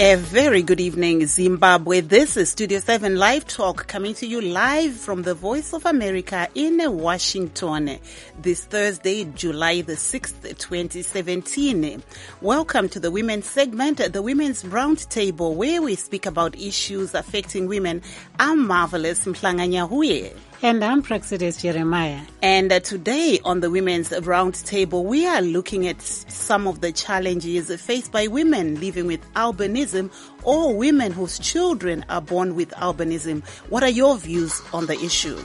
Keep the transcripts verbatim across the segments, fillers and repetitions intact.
A very good evening, Zimbabwe. This is Studio seven Live Talk coming to you live from the Voice of America in Washington this Thursday, July the sixth, twenty seventeen. Welcome to the Women's segment, the Women's Roundtable, where we speak about issues affecting women. I'm Marvelous Mhlanga-Nyahuye. And I'm Praxidis Jeremiah. And uh, today on the Women's Roundtable, we are looking at some of the challenges faced by women living with albinism or women whose children are born with albinism. What are your views on the issue?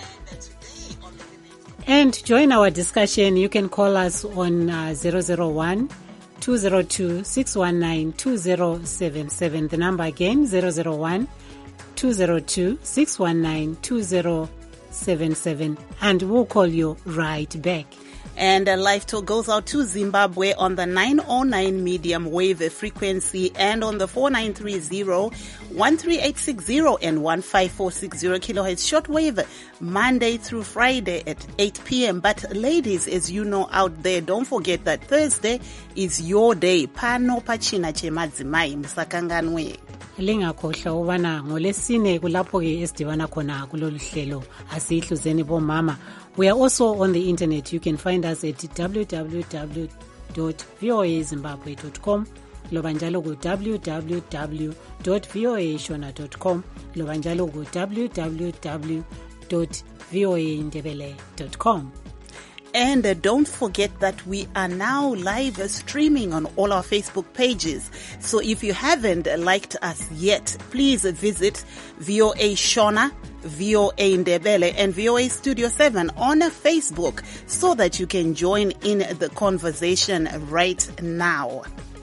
And to join our discussion, you can call us on uh, zero zero one, two zero two, six one nine, two zero seven seven. The number again, zero zero one, two zero two, six one nine, two zero seven seven, and we'll call you right back. And uh, Live Talk goes out to Zimbabwe on the nine oh nine medium wave frequency and on the four nine three zero, one three eight six zero and one five four six zero kilohertz shortwave Monday through Friday at eight p.m. But ladies, as you know out there, don't forget that Thursday is your day. Pano pachina chemadzimai musakanganwe. Lingakhohlwa ubana ngolesine kulapho ke esidibana khona kulolu hlelo asihluzeni bomama. We are also on the internet. You can find us at w w w dot voa zimbabwe dot com, loba njalo ku w w w dot voa shona dot com, loba njalo ku w w w dot voa ndebele dot com. And uh, don't forget that we are now live streaming on all our Facebook pages. So if you haven't liked us yet, please visit V O A Shona, V O A Ndebele, and V O A Studio seven on Facebook so that you can join in the conversation right now.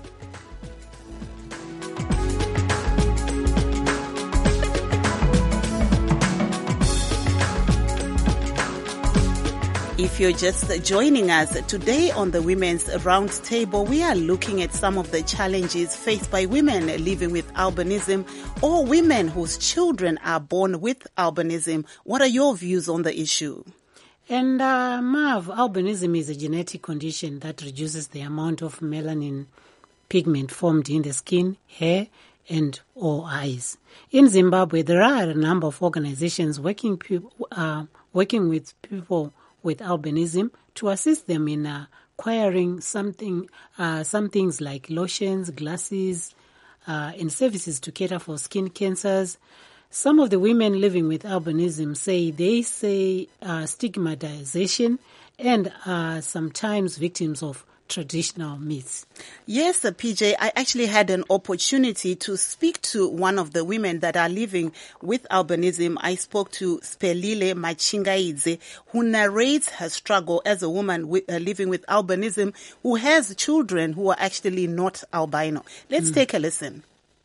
If you're just joining us today on the Women's Roundtable, we are looking at some of the challenges faced by women living with albinism or women whose children are born with albinism. What are your views on the issue? And uh, Marv, albinism is a genetic condition that reduces the amount of melanin pigment formed in the skin, hair, and or eyes. In Zimbabwe, there are a number of organizations working, pu- uh, working with people with albinism to assist them in uh, acquiring something, uh, some things like lotions, glasses, uh, and services to cater for skin cancers. Some of the women living with albinism say they say uh, stigmatization and are sometimes victims of traditional myths. Yes, uh, P J, I actually had an opportunity to speak to one of the women that are living with albinism. I spoke to Spelile Machingaidze, who narrates her struggle as a woman with, uh, living with albinism who has children who are actually not albino. Let's mm. take a listen.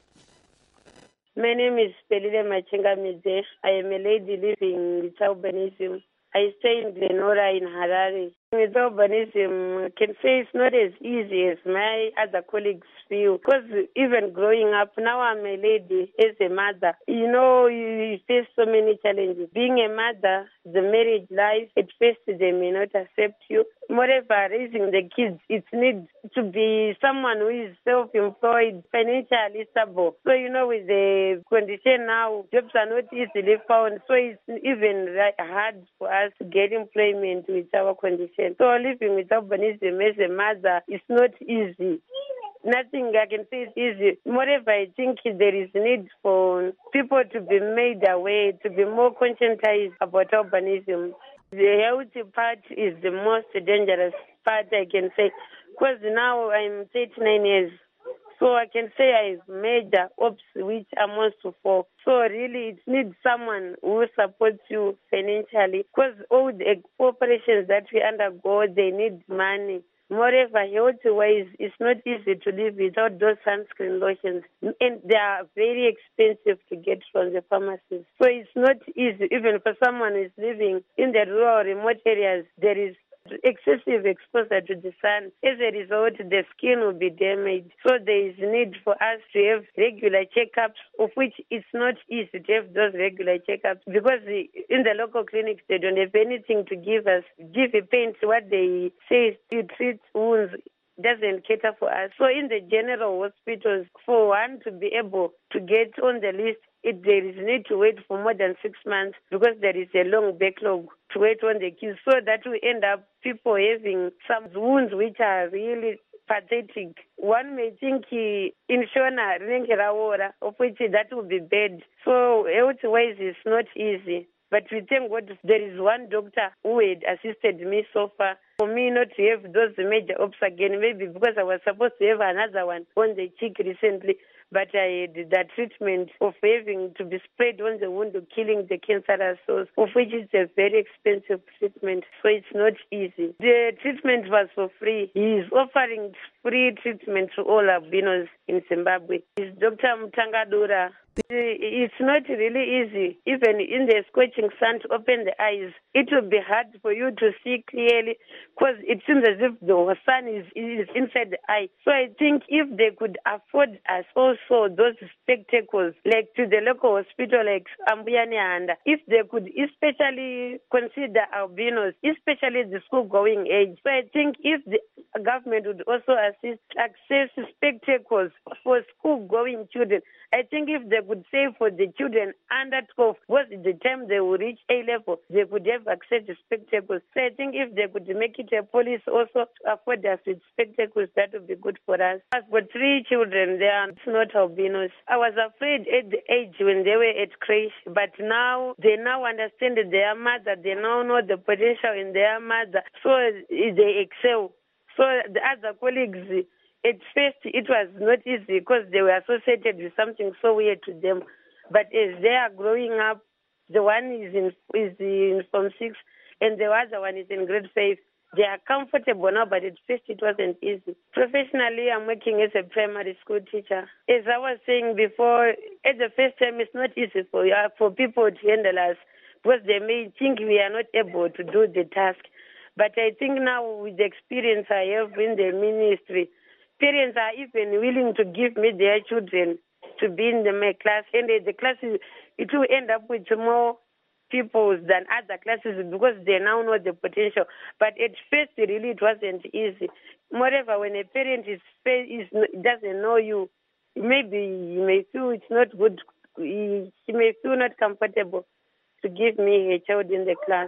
My name is Spelile Machingaidze. I am a lady living with albinism. I stay in Glenora in Harare. With albinism, I can say it's not as easy as my other colleagues feel. Because even growing up, now I'm a lady as a mother. You know, you face so many challenges. Being a mother, the marriage life, at first they may not accept you. Moreover, raising the kids, it needs to be someone who is self-employed, financially stable. So, you know, with the condition now, jobs are not easily found. So it's even hard for us to get employment with our condition. So living with albinism as a mother is not easy. Nothing I can say is easy. Moreover, I think there is need for people to be made aware, to be more conscientized about albinism. The healthy part is the most dangerous part, I can say, because now I'm thirty-nine years. So I can say I've made the ops which I'm also for. So really it needs someone who supports you financially, because all the operations that we undergo, they need money. Moreover, health-wise, it's not easy to live without those sunscreen lotions. And they are very expensive to get from the pharmacies. So it's not easy, even for someone who is living in the rural, remote areas, there is excessive exposure to the sun. As a result, the skin will be damaged. So there is need for us to have regular checkups, of which it's not easy to have those regular checkups because the, in the local clinics, they don't have anything to give us. Give a paint, what they say is to treat wounds. doesn't cater for us. So in the general hospitals, for one to be able to get on the list, it, there is need to wait for more than six months because there is a long backlog to wait on the queue. So that will end up people having some wounds which are really pathetic. One may think inshona rinenge of which that would be bad. So health-wise it's not easy. But we thank God there is one doctor who had assisted me so far. For me not to have those major ops again, maybe because I was supposed to have another one on the cheek recently, but I had that treatment of having to be sprayed on the wound, killing the cancerous cells, of which is a very expensive treatment, so it's not easy. The treatment was for free. He is offering free treatment to all albinos in Zimbabwe. It's Doctor Mtangadura. It's not really easy, even in the scorching sun, to open the eyes. It will be hard for you to see clearly because it seems as if the sun is, is inside the eye. So I think if they could afford us also those spectacles, like to the local hospital like Ambuyanianda, if they could especially consider albinos, especially the school-going age. So I think if the government would also assist access spectacles for school-going children, I think if they could say for the children under twelve, was the time they will reach A level, they could have access to spectacles. So I think if they could make it a policy also to afford us with spectacles, that would be good for us. I've got three children, they are not albinos. I was afraid at the age when they were at creche, but now they now understand their mother, they now know the potential in their mother, so they excel. So the other colleagues, at first, it was not easy because they were associated with something so weird to them. But as they are growing up, the one is in is in Form six and the other one is in grade five. They are comfortable now, but at first it wasn't easy. Professionally, I'm working as a primary school teacher. As I was saying before, at the first time, it's not easy for uh, for people to handle us because they may think we are not able to do the task. But I think now with the experience I have in the ministry, parents are even willing to give me their children to be in the my class, and the classes, it will end up with more people than other classes because they now know the potential. But at first, really, it wasn't easy. Moreover, when a parent is, is doesn't know you, maybe you may feel it's not good, she may feel not comfortable to give me a child in the class.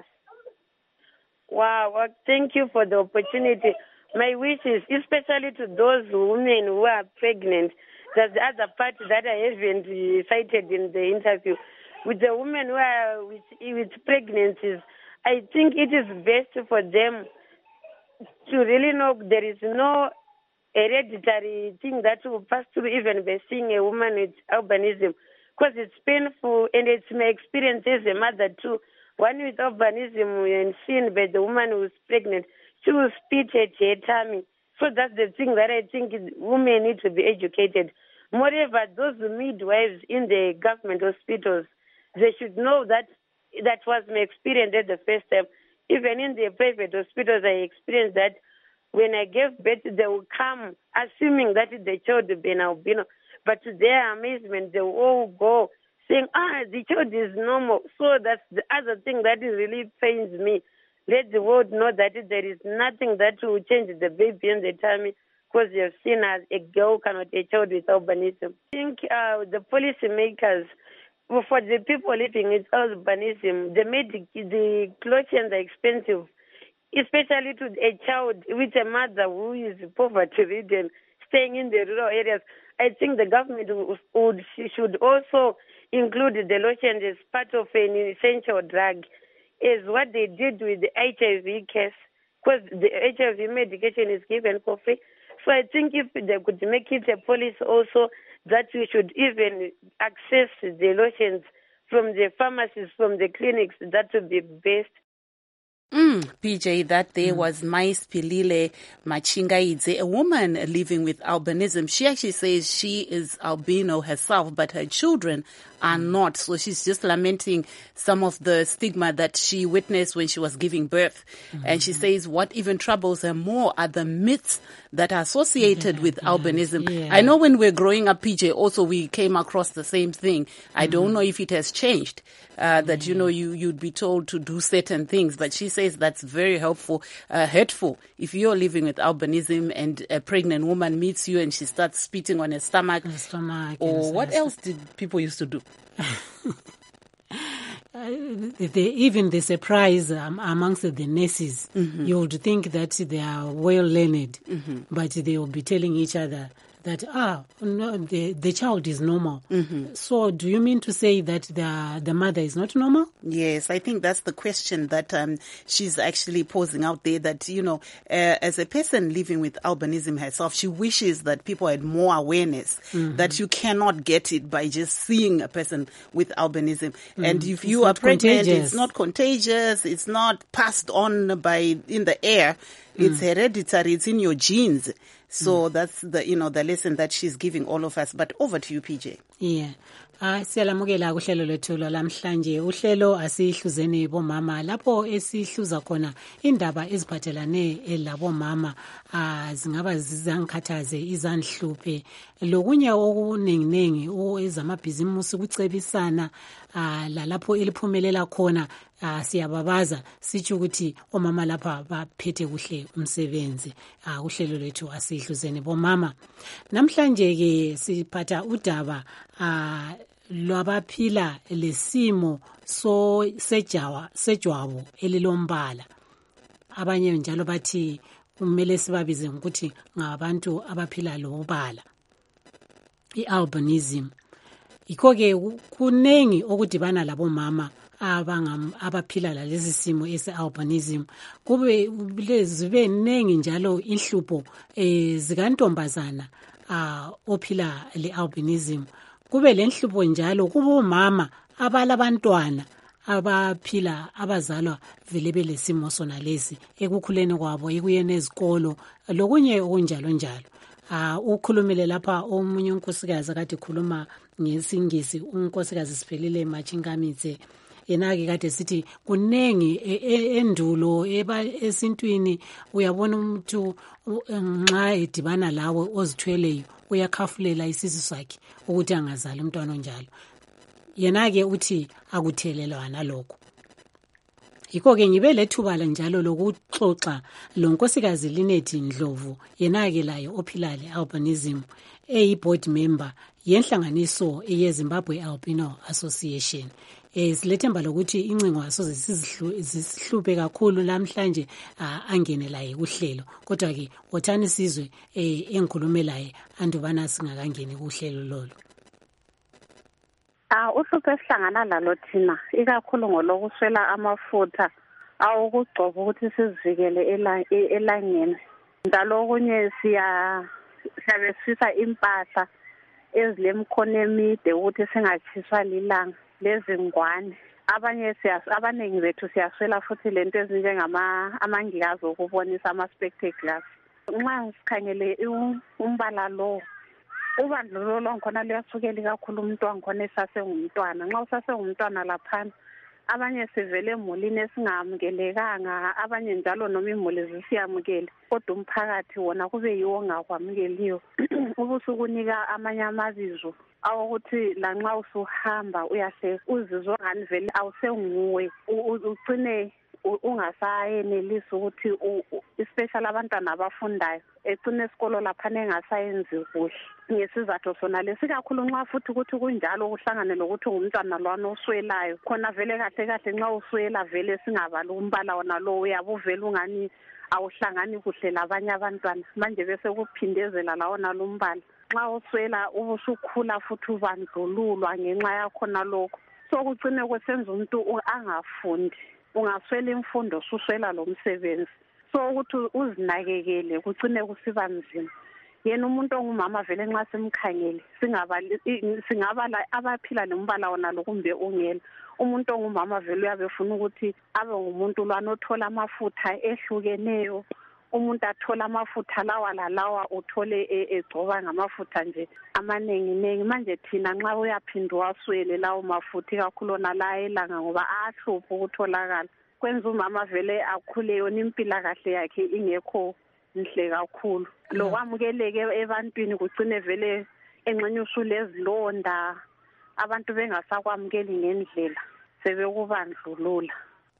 Wow, well, thank you for the opportunity. My wish is, especially to those women who are pregnant, that's the other part that I haven't cited in the interview. With the women who are with, with pregnancies, I think it is best for them to really know there is no hereditary thing that will pass through even by seeing a woman with albinism, because it's painful and it's my experience as a mother too. One with albinism and seen by the woman who's pregnant, she will spit at her tummy. So that's the thing that I think women need to be educated. Moreover, those midwives in the government hospitals, they should know that that was my experience at the first time. Even in the private hospitals, I experienced that when I gave birth, they will come assuming that the child will be an albino. But to their amazement, they will all go saying, ah, the child is normal. So that's the other thing that really pains me. Let the world know that there is nothing that will change the baby in the tummy because you have seen as a girl cannot a child with albinism. I think uh, the policy makers, for the people living with albinism, the medic, the clothes are expensive, especially to a child with a mother who is poverty-ridden, staying in the rural areas. I think the government would should also include the lotion as part of an essential drug, is what they did with the H I V case, because the H I V medication is given for free. So I think if they could make it a policy also that we should even access the lotions from the pharmacies, from the clinics, that would be best. Mm, P J, that there mm. was Maisipilile Machingaidze, a woman living with albinism. She actually says she is albino herself, but her children are mm. not. So she's just lamenting some of the stigma that she witnessed when she was giving birth. Mm-hmm. And she says what even troubles her more are the myths that are associated yeah, with yeah, albinism. Yeah. I know when we're growing up, P J, also we came across the same thing. Mm-hmm. I don't know if it has changed, uh, that, mm-hmm. you know, you, you'd be told to do certain things. But she says that's very helpful, uh, hurtful. If you're living with albinism and a pregnant woman meets you and she starts spitting on her stomach, her stomach or what else did people used to do? Uh, they, even the surprise um, amongst the nurses, mm-hmm. you would think that they are well learned, mm-hmm. but they will be telling each other that, ah, no, the, the child is normal. Mm-hmm. So do you mean to say that the the mother is not normal? Yes, I think that's the question that um, she's actually posing out there, that, you know, uh, as a person living with albinism herself, she wishes that people had more awareness, mm-hmm. that you cannot get it by just seeing a person with albinism. Mm-hmm. And if you it's are pregnant, contagious. It's not contagious, it's not passed on by in the air, it's mm. hereditary, it's in your genes. So mm. that's the, you know, the lesson that she's giving all of us. But over to you, P J. Yeah. Ah, siyalamukela kuhlelo lethu lamhlanje. Uhlelo asihluzeni bomama lapho esihluza khona indaba eziphathelane elabo mama ah zingaba zizangikhathaze izanhluphe lokunye okuningi ezamabhizimusi kucebisana ah lapho eliphumelela khona ah siyababaza sithi ukuthi omama lapha baphethe kuhle umsebenzi. Ah uhlelo lethu asihluzeni bomama. Namhlanje ke siphatha udaba ah lwabaphila lesimo so sejawa sejwabu elilombala. Abanye njalo bathi kumele sibabize ukuthi ngabantu abaphila lobala, i-albinism. Yikho ke kunengi okudibana labo mama abangam abaphila lalesi simo ese-albinism. Kube zibe nengi njalo inhlupho eh, zikantombazana ah ophila le-albinism. Kube lenhlupho njalo kubo mama abalabantwana abaphila abazalwa vele belesimo sona lesi ekukhuleni kwabo ekuyeni ezikolo lokunye okunjalo njalo. Ah ukhulumile lapha omunye unkosikazi akade khuluma ngesingisi, unkosikazi Siphelile Machingamitse. Yena ke kade sithi kunengi endulo eba esintwini uyabona umuntu nxa edibana lawe ozithweleyo uyakhafulela isisu sakhe ukuthi angazali umntwana onjalo. Yena ke uthi akuthelelwana lokho. Yikho ke ngibe lethuba njalo lokuxoxa lonkosikazi Linethi Ndlovu, yena ke layo ophila le-albinism, eyi-board member yenhlanganiso ye-Zimbabwe Albino Association. Eh silethemba lokuthi incingo asoze sizihlupe kakhulu namhlanje angene laye kuhlelo. Kodwa ke wothani sizwe eh engikhulume laye andubana singakangeni kuhlelo lolo. Ah uhlupho esihlangana lalo thina ikakhulu ngolokuswela amafutha awokugcoba ukuthi sizivikele elangeni. Njalo okunye siya siyabesisa impahla ezilemkhono emide ukuthi singatshiswa lilanga lezingwane. Abanye siya abanengi bethu siyaswela futhi lento ezinjengama amangikazi okubonisa ama spectacles. Nxa sikhangele umbala lo ubandlulo lonkhona liyasukela kakhulu umntwana khona esasengumntwana. Nxa usasengumntwana laphana abanye sivele emulini esingamukelekanga, abanye njalo noma imuli zisiyamukele kodwa umphakathi wona kube yiwo ngakwamukeliyo. Ubusukunika amanye amabizo awukuthi lanxa usuhamba uyahle uzizwa ngani vele awusenguwe, ugcine ungasayenelisi ukuthi especially abantwana abafundayo ecine esikolo lapha engasayenzi kuhle ngesizathu sona lesikakhulu nxa futhi ukuthi kunjalo kuhlangane lokuthi ngumntwana lwana oswelayo khona vele kahle kahle nxa uswela vele singabali umbala wona lo uyabe uvela ungani awuhlangani kuhle labanye abantwana manje bese kuphindezela lawona lombala. Nxa uswela ubusukhula futhi ubandlululwa ngenxa yakhona lokho, so kucine kwesenza umuntu angafundi. Ungaswela imfundo suswela lo msebenzi, so ukuthi uzinakekele kucine kusiba nzima. Yena umuntu ongumama vele nxa simkhangele singaba singaba abaphila nombala wona lokumbe ungela. Umuntu ongumama vele uyabefuna ukuthi abe ngumuntu lwana othola amafutha ehlukeneyo, umuntu athola amafutha lawa lalawa uthole egcoba ngamafutha nje amaningi ningi. Manje thina nxa uyaphinda waswele lawo mafutha ikakhulu nala elanga ngoba ahlupha ukutholakala, kwenza umama vele akhule yona impilakahle yakhe ingekho nhle kakhulu. Lokwamukeleke ebantwini kugcine vele engxenye usulezilonda, abantu bengasakwamukeli ngendlela, sebekubandlulula.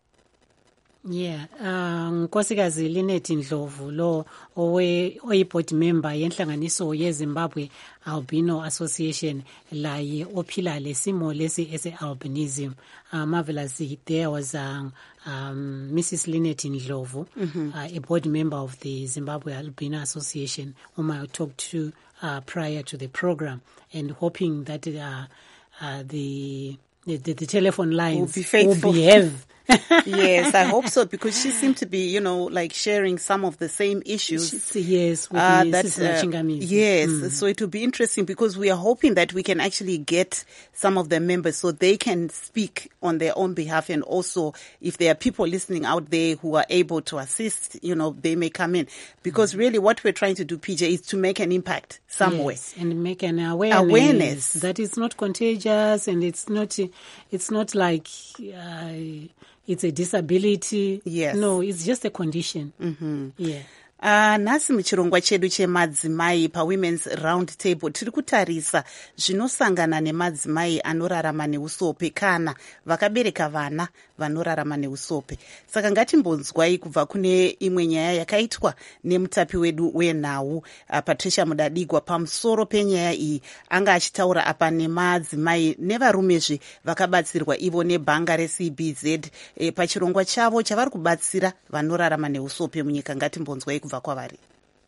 Yeah, uh, Nkosikazi Linet Ndlovu lo owe oyiboard member yenhlanganiso yeZimbabwe Albino Association laye ophila lesimo lesi ese-albinism. Uh, marvelous, there was um, um, Missus Linet Ndlovu, mm-hmm. uh, a board member of the Zimbabwe Albino Association, whom I talked to uh, prior to the program, and hoping that uh, uh, the, the the telephone lines will, be will behave. Yes, I hope so, because she seemed to be, you know, like sharing some of the same issues. Yes, with uh, that, uh, yes. Mm. So it will be interesting, because we are hoping that we can actually get some of the members so they can speak on their own behalf, and also if there are people listening out there who are able to assist, you know, they may come in, because mm. really what we're trying to do, P J, is to make an impact somewhere. Yes, and make an awareness, awareness that it's not contagious, and it's not, it's not like, uh, it's a disability. Yes. No, it's just a condition. Mm-hmm. Yeah. Uh, nhasi muchirongwa chedu chemadzimai pawomen's round table tiri kutarisa zvinosangana nemadzimai anorarama neusope kana vakabereka vana vanorarama neusope. Saka ngatimbonzwai kubva kune imwe nyaya yakaitwa nemutapi wedu wenhau uh, Patricia Mudadigwa pamusoro penyaya iyi. Anga achitaura apa nemadzimai nevarumezve vakabatsirwa ivo nebhanga reC B Z e, pachirongwa chavo chavari kubatsira vanorarama neusope munyika. Ngatimbonzwai kubva kwavari.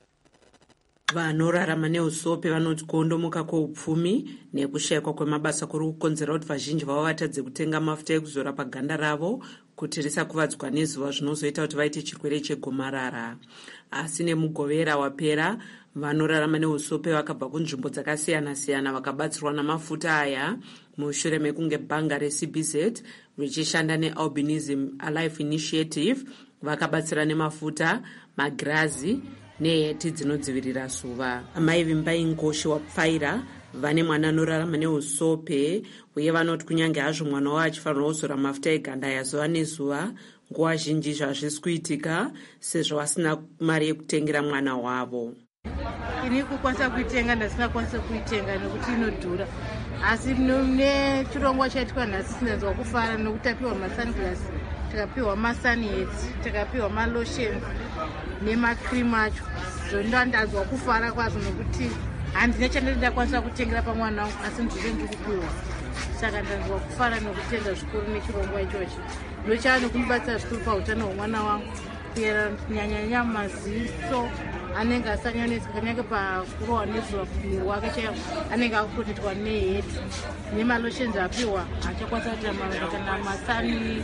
Vanorarama neusope vanoti kuondomoka kweupfumi nekushayikwa kwemabasa kuri kukonzera kuti vazhinji vavo vatadze kutenga mafuta ekuzora paganda ravo kuti risakuvadzwa nezuva, zvinozoita kuti vaite chirwere chegomarara. Asi nemugovera wapera, vanorarama neusope vakabva kunzvimbo dzakasiyana-siyana vakabatsirwa namafuta aya mushure mekunge bhanga reC B Z richishanda neAlbinism Alive Initiative vakabatsira nemafuta, magirazi neheti dzinodzivirira zuva. Amai Vimbai Ngoshi wapfaira vane mwana anorarama neusope, uye vanoti kunyange hazvo mwana wavo achifanira kuzora mafuta eganda yazuva nezuva, nguva zhinji zvazvisi kuitika sezvo vasina mari yekutengera mwana wavo. Ini kukwanisa kuitenga ndasingakwanisa kuitenga nekuti inodhura, asi nechirongwa chaitwa nhasi sinanzwa kufara nokuti tapiwa masunglass, takapiwa masunhats, takapiwa malotions nemacream acho. Zvondandanzwa kufara kwazvo nokuti handina chandandakwanisa kutengera pamwana wangu, asi ndiri ndiri kupiwa. Saka ndanzwa kufara nokutenga zvikuru nechirongwa ichochi. Ndochava nokumubatsira zvikuru pautano hwemwana wangu, kuyera nyanyanya maziso anenge asanyanyisa kanyange pakurohwa nezuva muviri wake chaiwo anenge akuprotektwa neheti nemalotions apiwa achakwanisa kuita mavanga kana masani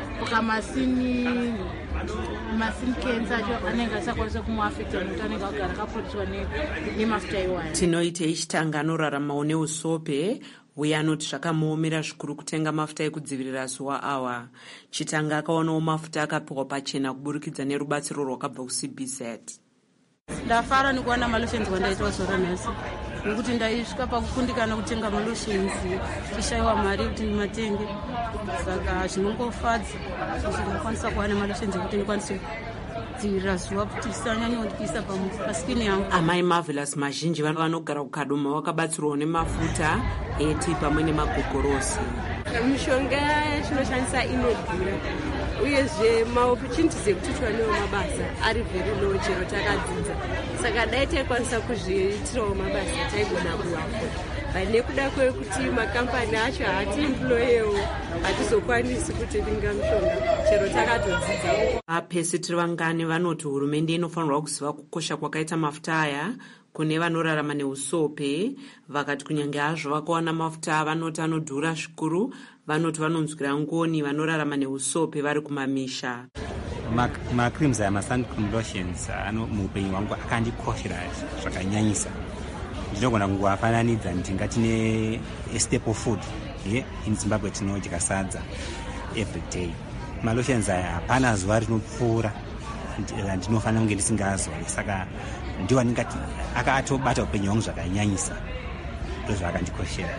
kamasini masini kensa acho anenge asakwanisa kumuafekta nokuti anenge agara akaprotektwa nemafuta iwaya. Tinoitei chitanga anoraramawo neusope uye anoti zvakamuomera zvikuru kutenga mafuta ekudzivirira zuva awa. Chitanga akaonawo mafuta akapiwa pachena kuburikidza nerubatsiro rwakabva kuC B Z. Ndafara nikuwana malotions wandaitwa zora nhasi, nekuti ndaisvika pakukundikana kutenga malotions tishayiwa mari kuti ndimatenge. Saka zvinongofadza kuti ndakwanisa kuwana malotions ekuti ndikwanise kudzivirira zuva kuti risanyanyondipisa paskini yangu. Amai Marvelous mazhinji vanogara kukadoma vakabatsirwawo nemafuta, heti pamwe nemagogorosi. Mishonga yatinoshandisa inodhura, uyezve maopportunities ekuti tiwanewo mabasa ari very low chero takadzidza. Saka dai taikwanisa kuzviitirawo mabasa taigona kuwafo. But nekuda kwekuti makampani acho haatiemployewo hatizokwanisi kutenga mishonga chero takatodzidza. Apesi tiri vangani vanoti hurumende inofanirwa kuziva kukosha kwakaita mafuta aya kune vanorarama neusope. Vakati kunyange hazvo vakawana mafuta vanoti anodhura zvikuru, vanoti vanonzwira ngoni vanorarama neusope vari kumamisha. Macreams aya masun lotions ano muupenyu hwangu akandikoshera zvakanyanyisa. Ndinogona kungoafananidza ndingati ne staple food ye in Zimbabwe tinodya sadza every day. Malotions aya hapana zuva rinopfuura ndinofanira kunge ndisingazori. Saka ndiwa ndingati akatobata upenyu hwangu zvakanyanyisa, ndozvakandikoshera.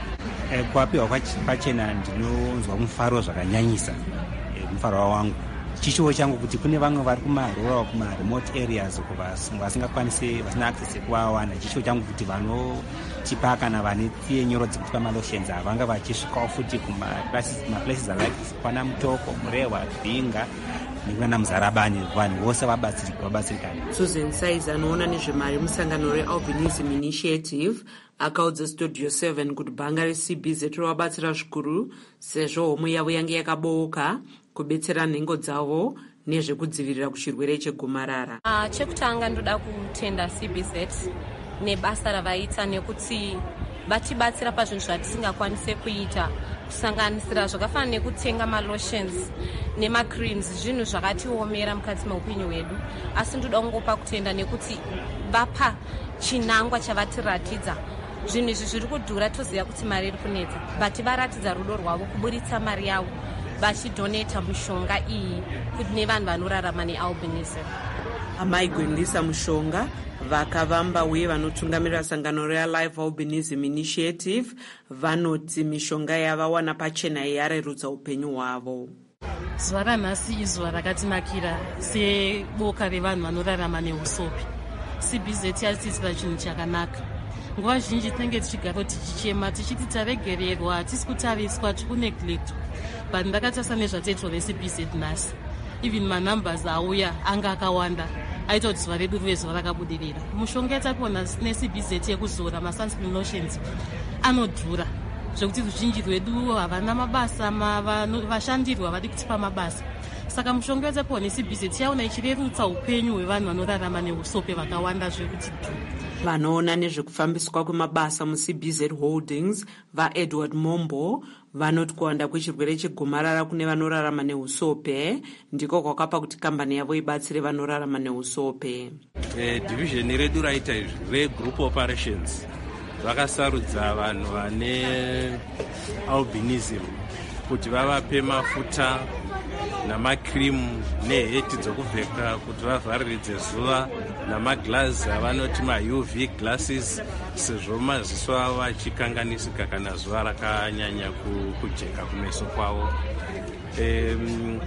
Kuapiwa pachena ndinonzwa mufaro zvakanyanyisa, mufaro wangu chishuwo changu kuti kune vamwe vari kumarural kumaremote areas vasingakwanisi vasina access kuvawana. Chishuwo changu kuti vanotipa kana vane tsiye nyoro dzekutipa malotions havanga vachisvikawo futi kumaplaces alike kwana Mutoko, Murehwa, Bhinga nekuna Muzarabani, vanhu vose vabatsirikana. Susan Saiz anoona nezvemari musangano reAlbinism Initiative akaudza Studio seven kuti bhanga reC B Z rovabatsira zvikuru sezvo homo yavo yange yakabouka kubetsera nhengo dzavo nezvekudzivirira kuchirwere chegomarara. Uh, chekutanga ndoda kutenda C B Z nebasa ravaita nekuti vatibatsira pazvinhu zvatisingakwanise kuita, kusanganisira zvakafanana nekutenga malotions nemacreams, zvinhu zvakatiomera mukati meupenyu hwedu. Asi ndoda kungopa kutenda nekuti vapa chinangwa chavatiratidza. Zvinhu izvi zviri kudhura, toziva kuti mari iri kunetsa, but varatidza rudo rwavo kuburitsa mari yavo vachidoneta mishonga iyi kuti nevanhu vanorarama nealbinism. Amai Gwendisa Mushonga vakavamba uye vanotungamirira sangano reAlive Albinism Initiative vanoti mishonga yavawana pachena yarerutsa upenyu hwavo. Zuva ranhasi izuva rakatinakira seboka revanhu vanorarama neusopi. C B Z yatitsira chinhu chakanaka. Nguva zhinji tinenge tichigara tichichema tichiti taregererwa, tisi kutariswa, tikuneglectwa. But ndakatarisa nezvateto ve-C B Z nhasi, even manumbers auya anga akawanda, aita kuti zuva redu rive zuva rakabudirira. Mushonga yatapiwa ne-C B Z yekuzora masunscreen lotions anodhura zvekuti ruzhinji rwedu havana mabasa, vashandirwa vadi kutipa mabasa. Saka mushonga yatapiwa ne-C B Z yaona ichirerutsa upenyu hwevanhu vanorarama neusope vakawanda zvekuti vanoona nezvekufambiswa kwemabasa mu-C B Z Holdings vaEdward Mombo vanoti kuwanda kwechirwere chegomarara kune vanorarama neusope ndiko kwakapa kuti kambani yavo ibatsire vanorarama neusope. E, division redu raita izvi regroup operations vakasarudza vanhu vane albinism kuti vavape mafuta namakrimu neheti dzokupfeka kuti vavhariridze zuva namaglazi avanoti ma-U V glasses sezvo maziso avo achikanganisika kana zuva rakanyanya kujeka kumeso kwavo. Um,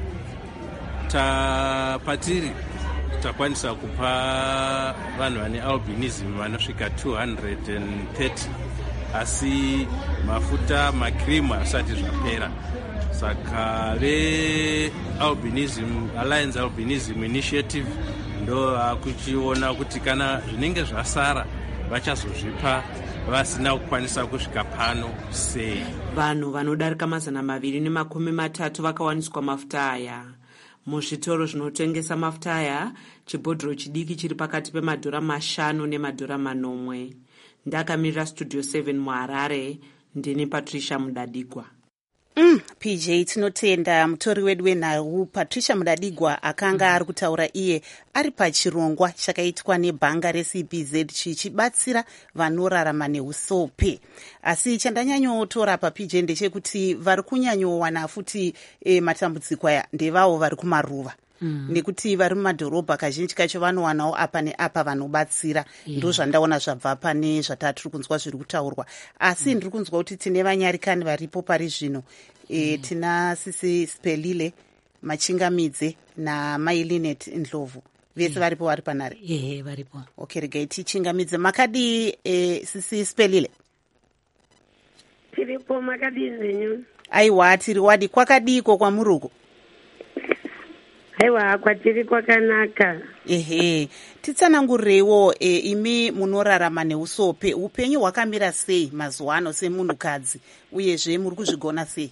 tapatiri takwanisa kupa vanhu vane albinism vanosvika two hundred thirty asi mafuta makrimu asati zvapera. Saka veAlbinism Alliance Albinism Initiative ndo akuchiona kuti kana zvinenge zvasara vachazozvipa vasina kukwanisa kusvika pano sei. Vanhu vanodarika mazana maviri nemakumi matatu vakawaniswa mafuta aya. Muzvitoro zvinotengesa mafuta aya, chibhodhoro chidiki chiri pakati pemadhora mashanu nemadhora manomwe. Ndakamirira Studio seven muHarare, ndini Patricia Mudadigwa. Mm, P J tinotenda mutori wedu wenhau Patricia Mudadigwa akanga ari kutaura iye ari pachirongwa chakaitwa nebhanga reC B Z chichibatsira vanorarama neusope. Asi chandanyanyotora pa P J ndechekuti vari kunyanyowana futi e, matambudziko aya ndevavo vari kumaruva. Mm. Nekuti vari mumadhorobha kazhinji kacho vanowanawo apa neapa vanobatsira. Yeah. Ndo zvandaona zvabva pane zvatatiri kunzwa zviri kutaurwa. Asi mm. ndiri kunzwa kuti tine vanyarikani varipo pari zvino. E, mm. tina Sisi Spelile Machingamidze naMai Linet Ndlovu. Vese yeah. varipo vari panare. Yeah, varipo. Okay, regai tichingamidze. Makadi e, Sisi Spelile? Tiripo makadi zenyu. Aiwa, tiri wadi kwakadiko kwa muruko? Aiwa, kwatiri kwakanaka. Ehe, titsanangureiwo e, imi munorarama neusope, upenyu hwakamira sei mazuva ano semunhukadzi uyezve muri kuzvigona sei?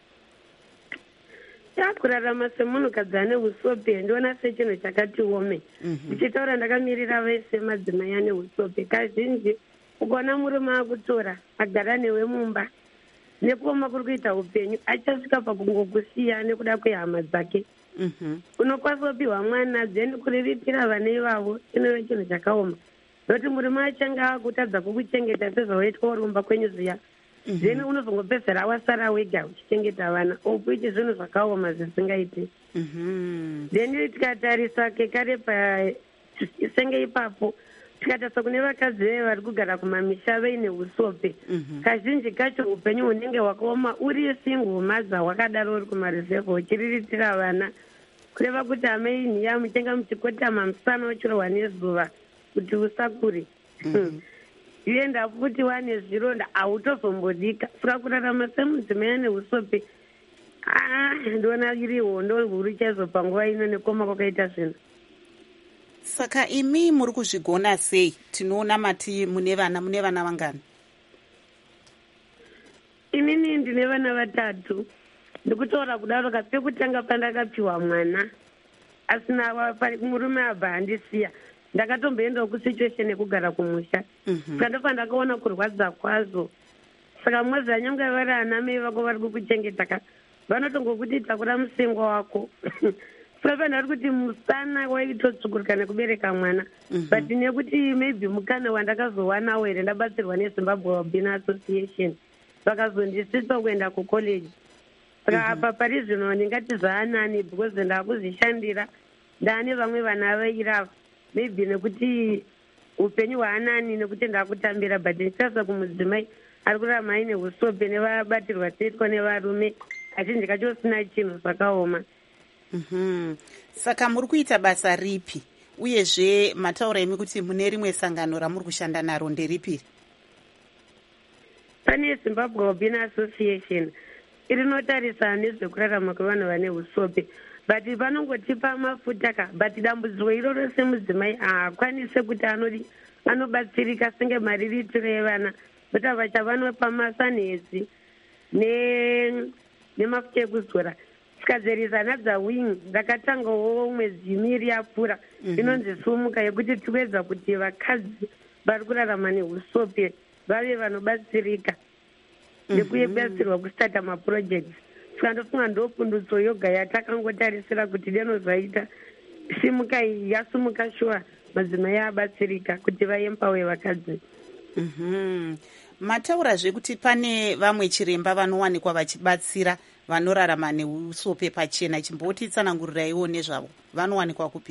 Kurarama semunhukadzi ane usope ndiona sechinhu chakati ome. Ndichitaura mm-hmm. ndakamirira vese madzimai ane usope. Kazhinji ukaona murume akutora agara newe mumba nekuoma kuri kuita upenyu achasvika pakungokusiya nekuda kwehama dzake. Mm-hmm. Unokwanisa kupiwa mwana then kuriritira vana ivavo chinova chinhu chakaoma. Noti murume achange akutadza kukuchengeta sezvawaitwa urumba kwenyu ziya then unozongopedzera wasara wega uchichengeta vana ukuiti zvinhu zvakaoma zvisingaiti. Then tikatarisa kekare senge ipapo tikatarisa kune vakadzi vari kugara kumamisha vaine usope, kazhinji kacho upenyu hunenge hwakaoma uri single mother wakadaro uri kumareserve uchiriritira vana, kureva kuti amai ya mutenga muchikotama musana uchirohwa nezuva kuti usakure. Uenda futi wane zvironda autozombodika, saka kurarama semudzimai ane usope ndona iri hondo huru chaizvo panguva ino nekoma kwakaita zvinhu. Saka imi muri kuzvigona sei? Tinoona mati mune vana, mune vana vangani? Inini ndine vana vatatu. Ndikutaura kudaro kapekutanga pandakapiwa mwana asina murume abva handisiya, ndakatomboendawo kusituation yekugara kumusha. Saka ndofa ndakaona kurwadza kwazvo. Saka mwazi anyanga vari anamai vako vari kukuchengeta vanotongokuti takura musengwa wako. Saka pandari kuti musana waitotsukuruka nekubereka mwana, but nekuti maybe mukana wandakazowanawo here ndabatsirwa neZimbabwe Albino Association vakazondisisa kuenda kucollege. Saka apa pari zvino ndingati zvaanani because ndakuzvishandira ndaane vamwe vana vairava maybe nekuti upenyu hwaanani nekuti ndakutambira, but ndichasa kumudzimai ari kurarama aine usope nevabatirwa teitwa nevarume kazhinji kacho sina chinhu zvakaoma. Saka muri kuita basa ripi, uyezve mataura imi kuti mune rimwe sangano ramuri kushanda naro nderipi? Pane Zimbabwe Albino Association irinotarisa nezvekurarama kwevanhu vane usope, but vanongotipa mafuta ka, but dambudziko iroro semudzimai haakwanise kuti anodi anobatsirika senge mariritiro evana, kuti vachavanopa masanhedzi nemafuta ekuzora. Tikadzerisa nadza wing ndakatangawo mwedzi miri yapfuura inonzi sumuka yekuti tiwedza kuti vakadzi vari kurarama neusope vave vanobatsirika nekubatsirwa kustarta maprojects. Saka ndofunga ndopundutso yoga yatakangotarisira kuti deno zvaita simuka iyi yasumuka shuwa madzimai abatsirika kuti vaempawe vakadzi. Mataurazve kuti pane vamwe chiremba vanowanikwa vachibatsira vanorarama neusope pachena, chimbotitsanangurirayiwo nezvavo, vanowanikwa kupi?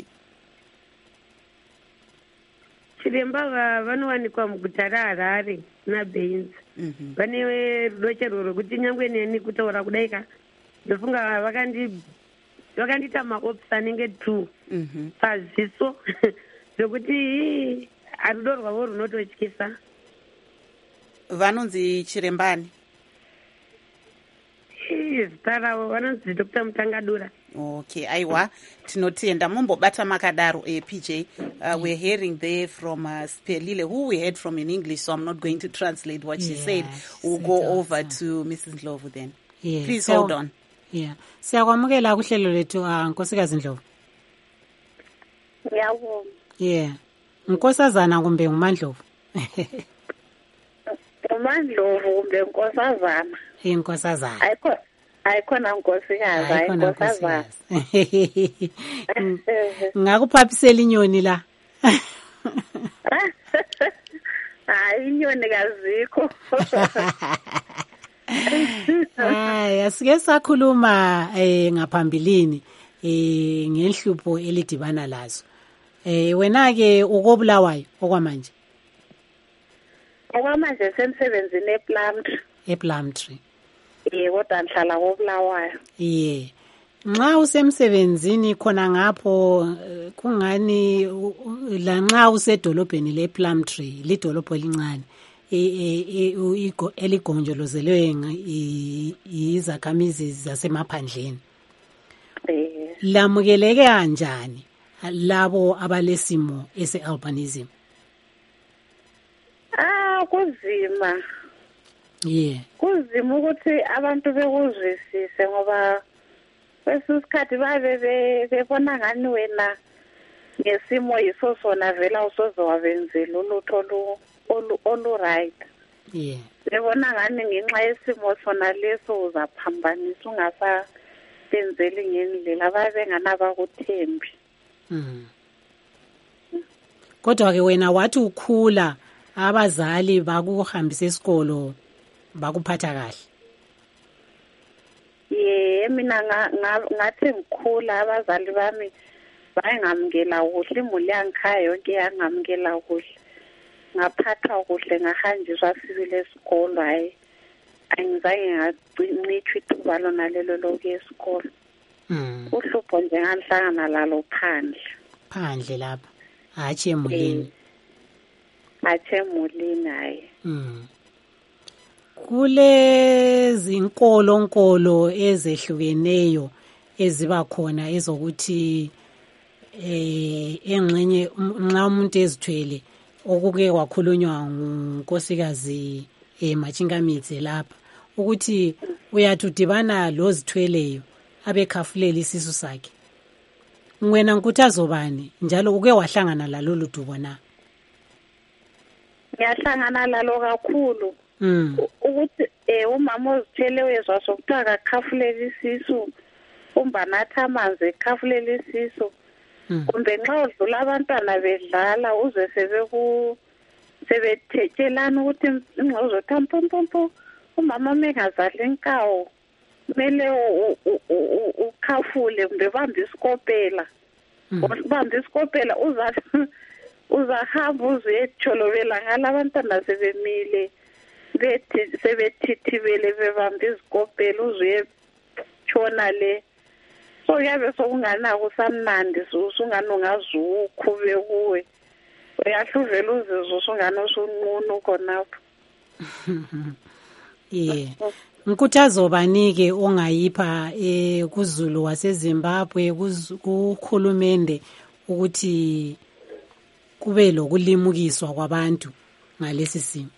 Chiremba vanowanikwa muguta raHarare naBaines. Vane rudochero rwekuti nyangwe neni kutaura kudai ka ndofunga vakandiita maops anenge two paziso zvokuti rudo rwavo runototyisa. Vanonzi chirembani? Zita ravo vanonzi Doctor Mutangadura. Okay, aiwa, tinotenda mumbobata makadaro eh, P J. Uh, we're hearing there from uh, Spelile, who we heard from in English, so I'm not going to translate what she yes, said. We'll go over to Missus Ndlovu then. Yeah. Please so, hold on. Yeah. Siyakwamukela kuhlelo lethu Nkosikazi Ndlovu. Yebo. Yeah. Nkosazana kumbe nguMandlovu? uMandlovu kumbe Nkosazana? Inkosazana. Ayikho ayikhona nkosikazi, ayinkosazana. Ngakuphapisela inyoni la. Hayi inyoni kazikho. Hayi asike sakhuluma eh ngaphambilini eh ngenhlupho elidibana lazo. Eh wena ke ukobulawayo okwamanje? Okwamanje semsebenzini ePlumtree. ePlumtree. Eh kodwa ngihlala koBulawayo. Yeah. Nxa usemsebenzini khona ngapho kungani la nxa usedolobheni lePlumtree, lidolobho elincane eh eligonjolozelwe izakhamizi zasemaphandleni. Eh. Lamukeleke kanjani labo abalesimo ese-albinism? Ah kuzima. Yeah. Kuzima ukuthi abantu bekuzwisise ngoba kwesikhathi babe bebona ngani wena ngesimo yiso sona vela usozowabenzela ulutho olu olu right. Yeah. Bebona ngani ngenxa yesimo sona leso uzaphambanisa ungasabenzeli ngendlela babe nganaba kuthembi. Mhm. Kodwa ke wena wathi ukhula abazali bakuhambisa esikolo bakuphatha kahle? Ye mina ngathi ngikhula abazali bami bayengamukela kuhle, imuli yangikhaya yonke yangamukela kuhle, ngaphathwa kuhle, ngahanjiswa sibili esikolo. Hayi angizange ngancithwa ithuba lona lelo lokuya esikolo. Uhlupho nje ngangihlangana lalo phandle phandle lapha, hatshi emulini. Hatshi emulini, hayi. Kulezi nkolo-nkolo ezehlukeneyo eziba khona ezokuthi eh engxenye nxa umuntu ezithwele, okuke kwakhulunywa ngunkosikazi eh Machingamidze lapha, ukuthi uyathi udibana lozithweleyo abekhafulela isisu sakhe. Wena nkuthazo bani njalo uke wahlangana lalolu dubo na? Ngiyahlangana lalo kakhulu. Mm. Ukuthi eh umama ozithwele wezwa sokuthiwa akakhafulela isisu, umbanathi amanzi ekhafulela isisu. Kumbe nxa udlula abantwana bedlala uze sebeku sebethethelana ukuthi ingxozo thampompompo umama mengazadla inkawo kumele ukhafule kumbe bamba isikopela. Ubamba isikopela uza uzahamba uzuyetholobela ngala abantwana sebemile bethi sebethithibele bebamba izikopela uzuye tshona le. So yabe sokungana kusamnandi usungana ungazukhube kuwe, uyahluvela uzizwe usungana usunqunu khonapho. Yeah. Nkuthazo banike ongayipha eh kuZulu waseZimbabwe kukhulumende ukuthi kube lokulimukiswa kwabantu ngalesi simo?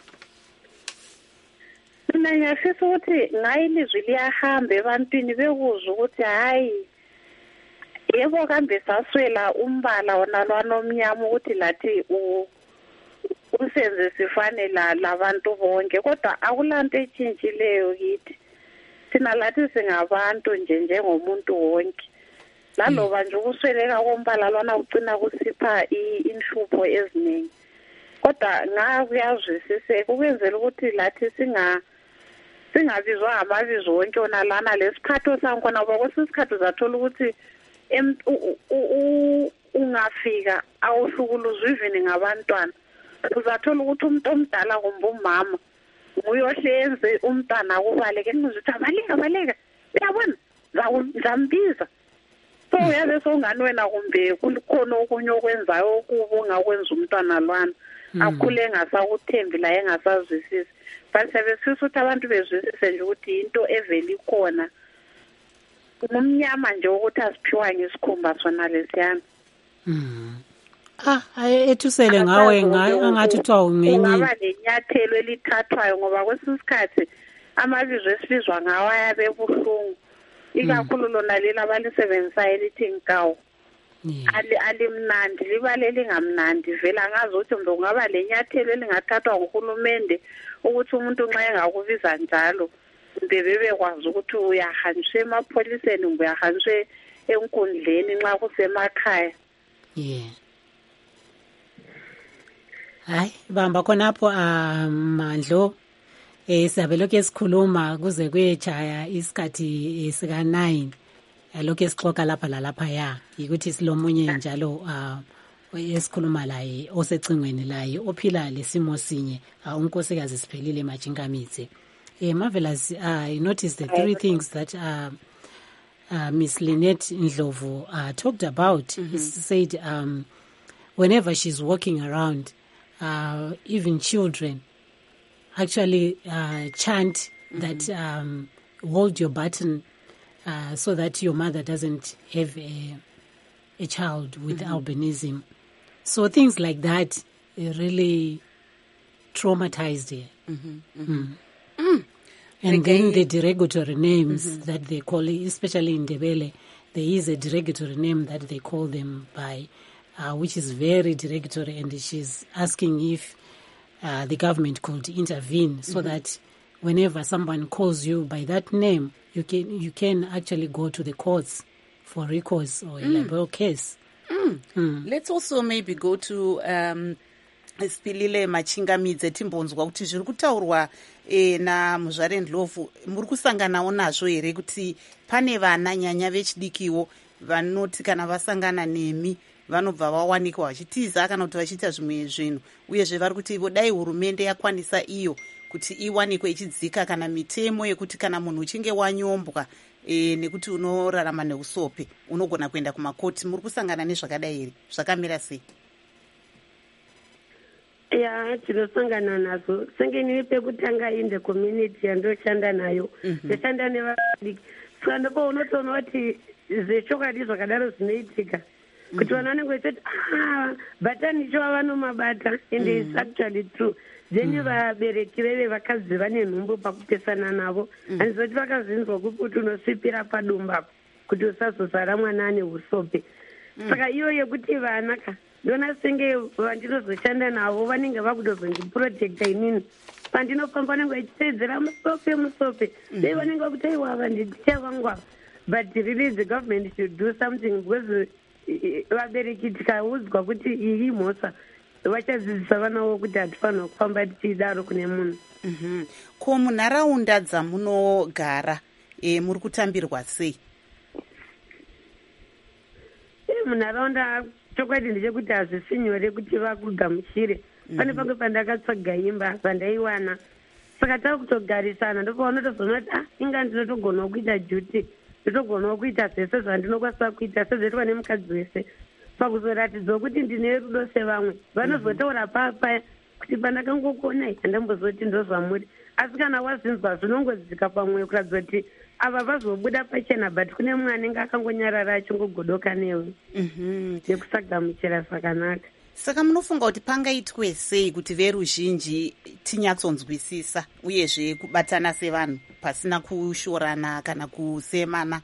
Mina ngiyafisa ukuthi ngayilizwi liyahamba ebantwini bekuzwa ukuthi hayi yebo kambe saswela umbala wona lwanomnyama ukuthi lathi usenze sifane la labantu bonke, kodwa akulanto etshintshileyo kithi. Thina lathi singabantu nje njengomuntu wonke. Laloba nje ukusweleka kombala lwana ucina kusipha inhlupho eziningi. Kodwa ngakuyazwisise ukwenzela ukuthi lathi singa singabizwa amabizo wonke ona lana lesiphatho sankhona ngoba kwesisikhathi uzathola ukuthi ungafika awuhlukuluzwa even ngabantwana. Uzathola ukuthi umuntu omdala kumbe umama uyohlenze umntwana akubaleke nizuthi abaleka baleka uyabona zambiza. So uyabe songani wena kumbe kukhona okunye okwenzayo okubi ongakwenza umntwana lwana akhule engasakuthembi la engasazwisisi. But sebesifisa ukuthi abantu bezwisise nje ukuthi into eveli khona umnyama nje ukuthi asiphiwa ngesikhumba sona lesiyana. Mm. Ah, ethusele ngawe ngathi uthiwa ungenye. Ngaba lenyathelo elithathwayo ngoba kwesisikhathi amabizo esizwa ngawo ayabe buhlungu. Ikakhulu lona lelo abalisebenzisayo elithi inkawo. Ali alimnandi libalele ngamnandi vela ngazi ukuthi mbe ungaba lenyathelo elingathathwa nguhulumende ukuthi umuntu nxa engakubiza njalo mbe bebekwazi ukuthi uyahanjiswa emapholiseni mbe uyahanjiswa enkundleni nxa kusemakhaya. Yeah. Hayi bamba khonapho amandlo eh siyabe lokho esikhuluma kuze kuyejaya isikhathi esika nine lokho esixoxa lapha lalapha ya ukuthi silomunye njalo uh esikhuluma laye osecingweni laye ophila lesimo sinye unkosikazi Siphelile Machingamidze. Eh Marvelous, I noticed the three things that uh, uh Miss Lynette Ndlovu uh, talked about. Mm-hmm. She said um whenever she's walking around, uh even children actually uh chant mm-hmm. that um hold your button uh so that your mother doesn't have a a child with mm-hmm. albinism. So things like that really traumatized her. Mm-hmm. Mm. Mm. And okay. Then the derogatory names mm-hmm. that they call it, especially in Ndebele, there is a derogatory name that they call them by, uh, which is very derogatory, and she's asking if uh, the government could intervene mm-hmm. so that whenever someone calls you by that name, you can you can actually go to the courts for recourse or a mm. libel case. Mm. Mm. Let's also maybe go to um, Sipilile Machingamidze, timbonzwa kuti zviri kutaurwa e, naMuzvare Ndlovu muri kusanganawo nazvo here kuti pane vana nyanya vechidikiwo vanoti kana vasangana nemi vanobva vawanikwa vachitiza kana kuti vachiita zvimwe zvinhu, uyezve vari kuti ivo dai hurumende yakwanisa iyo kuti iwanikwe ichidzika kana mitemo yekuti kana munhu uchinge wanyombwa e, nekuti unorarama neusope unogona kuenda kumakoti. Muri kusangana nezvakadai here? Zvakamira sei? Ya, tinosangana nazo. Senge nini pekutanga inde community yandoshanda nayo. Ndoshanda mm -hmm. nevadiki. Saka ndipo unotoona kuti zvechokwadi zvakadaro zvinoitika. Kuti vana vanenge vachiti ah batani cho vanomabata and mm -hmm. it's actually true. Then vabereki veve vakadzi vane nhumbu pakupesana navo. Hanzoti vakazvinzwa kuti unosvipira padumba kuti usazozara mwana ane usope. Saka iyo yekuti vana ka ndona senge vandinozoshanda navo vanenge vakutozondiprotecta inini pandinofamba vanenge vachiteedzera musope musope dei vanenge vakuti aiwa vanditicha vangwa, but really the government should do something because vabereki tikaudzwa kuti iyi mhosa vachadzidzisa vanavo kuti hatifanira kufamba tichidaro kune munhu. Ko munharaunda dzamunogara e, muri kutambirwa sei? Munharaunda chokwadi ndechekuti hazvisi nyore kuti vakugamuchire. Pane pamwe pandakatsvaga imba pandaiwana, saka takutogarisana ndopaunotozoona kuti ah inga ndinotogonawo kuita duty, ndinotogonawo kuita zvese zvandinokwanisa kuita sezvaitwa nemukadzi wese. Pakuzoratidzawo kuti ndine rudo sevamwe vanozotaura papa kuti pandakangokona handambozoti ndozvamuri, asi kana wazvinzwa zvinongodzika pamwe kuratidza kuti ava vazobuda pachena, but kune mumwe anenge akangonyarara achingogodoka newe nekusagamuchira zvakanaka. Saka munofunga kuti pangaitwe sei kuti veruzhinji tinyatsonzwisisa uyezve kubatana sevanhu pasina kushorana kana kusemana?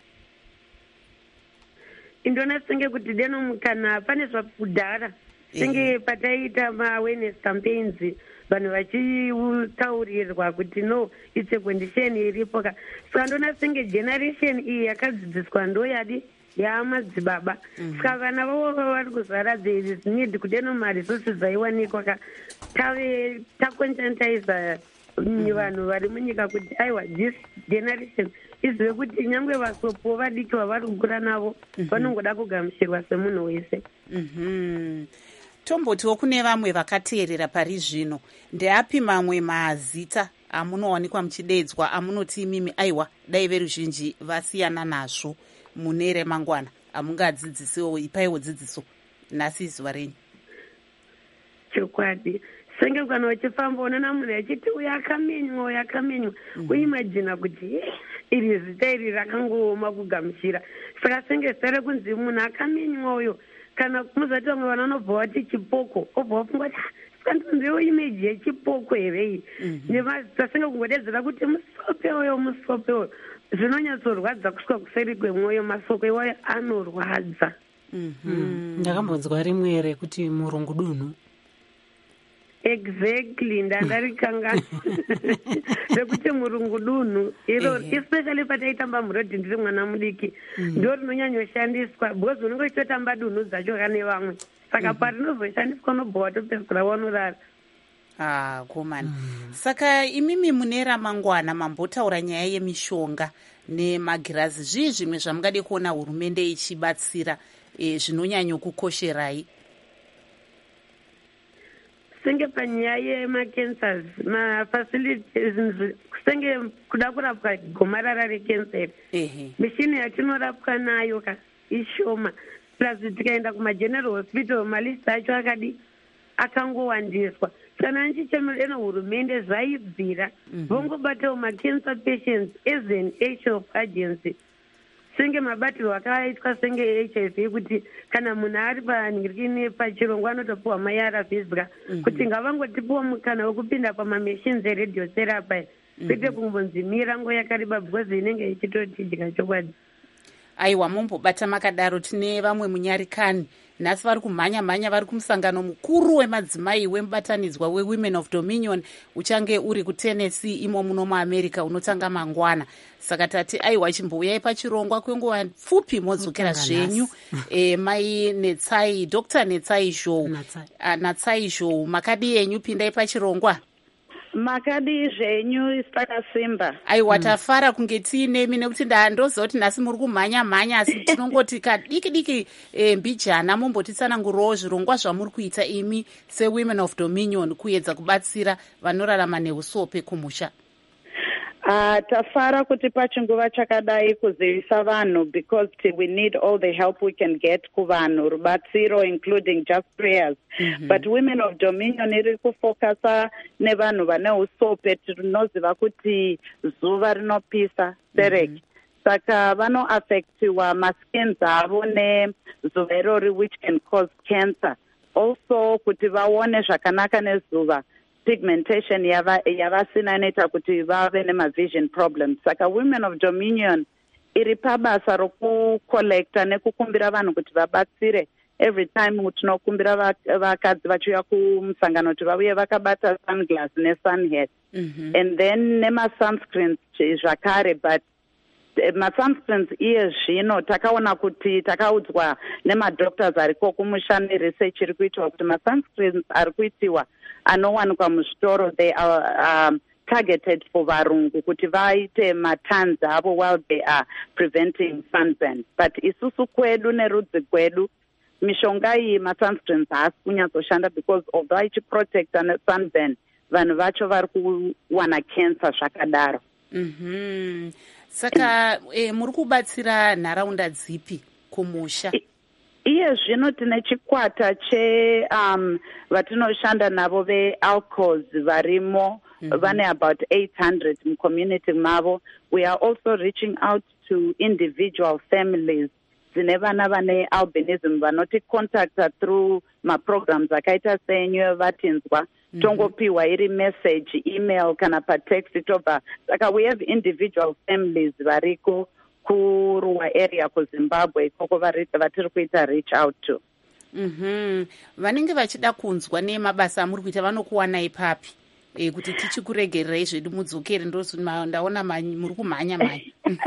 Indona senge kuti deno kana pane zvakudhara senge pataiita ma-awareness campaigns vanhu vachitaurirwa kuti no it's a condition iripo ka. Saka ndona senge generation iyi yakadzidziswa ndo yadi yaamadzibaba. Saka vana vavo vari kuzara there is need kuti eno maresources aiwanikwa ka tave taconstantiza vanhu vari munyika kuti aiwa this generation izive kuti nyangwe vasopo vadiki vavari kukura navo vanongoda kugamuchirwa semunhu wese. Tombotiwo kune vamwe vakateerera pari zvino, ndeapi mamwe mazita amunowanikwa muchidedzwa amunoti imimi aiwa dai veruzhinji vasiyana nazvo mune remangwana amungadzidzisiwo ipaiwo dzidziso nhasi zuva renyu? Chokwadi senge kana uchifamba unoona munhu achiti uyu akamenywa uyu akamenywa uimajina kuti iri zita iri rakangooma kugamuchira. Saka senge zita rekunzi munhu akamenywa uyo, kana muzati vamwe vana vanobva vati chipoko obva vafunga kuti sikandonziwo imeji yechipoko here iyi nemazita senge kungodedzera kuti musope uyo musope uyo zvinonyatsorwadza kusvika kuseri kwemwoyo. Masoko iwayo anorwadza. Ndakambonzwa rimwe rekuti murungu dunhu. Exactly, ndandarikanga rekuti murungu dunhu iro especially pataitamba murodhi ndiri mwana mudiki ndo rinonyanyoshandiswa because unenge uchitotamba dunhu dzacho kane vamwe, saka parinozoshandiswa unobva watopedzera wanorara. Ah, komani. Saka imimi mune ramangwana mambotaura nyaya yemishonga nemagirazi, zvii zvimwe zvamungade kuona hurumende ichibatsira e, zvinonyanyo kukosherai? Senge panyaya yemacancers mafacilities senge kuda kurapwa gomarara rekensa mishini yatinorapwa nayo ka ishoma, plus tikaenda kumageneral hospital malist acho akadi akangowandiswa. Kana nchichemedeno hurumende zvaibvira vongobatawo macancer patients as an health agency. Senge mabatiro akaitwa senge H I V kuti kana munhu ari panhirikini pachirongwa anotopiwa ma-ARVs kuti ngavangotipiwa mukana wekupinda pamamachines eradiotherapy kwete kumbonzi mirango yakareba because inenge ichitotidya chokwadi. Aiwa, mumbobata makadaro tine vamwe munyarikani nhasi vari kumhanya mhanya vari kumusangano mukuru wemadzimai wemubatanidzwa wewomen of dominion uchange uri kutennessee imo muno muamerica unotanga mangwana. Saka tati aiwa chimbouyai pachirongwa kwenguva pfupi modzokera zvenyu. e, mai Netsai, Dr Netsai Zhou, Natsai Zhou, makadi yenyu, pindai pachirongwa. Makadi zvenyu takasimba. Aiwa, tafara kunge tiinemi nekuti ndoziva kuti nhasi muri kumhanya mhanya, asi tinongoti kadiki diki e, mbijana mombotitsanangurawo zvirongwa zvamuri kuita imi sewomen of dominion kuedza kubatsira vanorarama neusope kumusha. Uh, tafara kuti pachinguva chakadai kuzivisa vanhu because we need all the help we can get kuvanhu, rubatsiro including just prayers. Mm-hmm. But women of dominion iri kufocusa nevanhu vane usope, tinoziva kuti zuva rinopisa sereki. Mm-hmm. Saka vano affectiwa maskins avo nezuva irori which can cause cancer. Also kuti vaone zvakanaka nezuva, pigmentation yavasina inoita kuti vave nemavision problems. Saka women of dominion iri pabasa rokucollecta nekukumbira vanhu kuti vabatsire. Every time tinokumbira vakadzi vachiuya kumusangano kuti vauye vakabata sunglass nesunhead. Mm-hmm. And then nema-sunscreens zvakare, but ma-sunscreens iye zvino takaona kuti takaudzwa nemadoctors ariko kumusha neresearch iri kuitwa kuti ma-sunscreens ari kuitiwa anowanikwa muzvitoro, they are um, targeted for varungu kuti vaite matans avo while they are preventing sunburn. But isusu kwedu nerudzi kwedu mishonga iyi ma-sunscreens haasi kunyatsoshanda because although ichiprotecta nesunburn vanhu vacho vari kuwana cancer zvakadaro. Mm-hmm. Saka e, muri kubatsira nharaunda dzipi kumusha? Iye zvino tine chikwata che um, vatinoshanda navo vealcos varimo. Mm-hmm. Vane about eight hundred mucommunity mavo. We are also reaching out to individual families dzine vana vane albinism vanoti contacta through maprograms akaita senyu vatinzwa. Mm-hmm. Tongopiwa iri message, email kana patext tobva. Saka we have individual families variko kuruwa area kuZimbabwe koko vatiri kuita reach out to. Mhm. Vanenge vachida kunzwa nemabasa amuri kuita vanokuwanai papi? E, kuti tichikuregererai zvedu mudzokere ndaona muri kumhanya mhanya.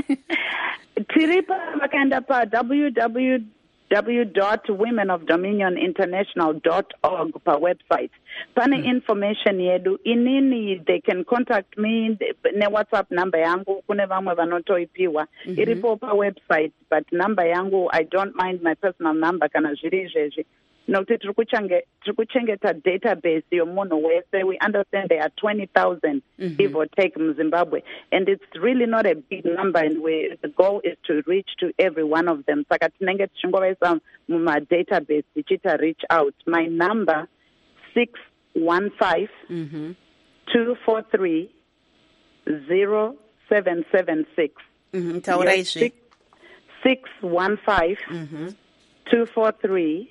Tiri pa vakaenda pa w w w dot women of dominion international dot org pa website. Pane mm. information yedu. Inini they can contact me ne WhatsApp number yangu kune vamwe vanotoipiwa. Mm-hmm. Iripo pa website, but number yangu I don't mind my personal number kana zviri izvezvi. Nokuti tiri kuchengeta database yomunhu wese. We understand there are twenty thousand mm-hmm. give or take in Zimbabwe, and it's really not a big number, and we, the goal is to reach to every one of them. Saka tinenge tichingovaisa muma database tichita reach out. My number six one five two four three zero seven seven six. Taurai six one five two four three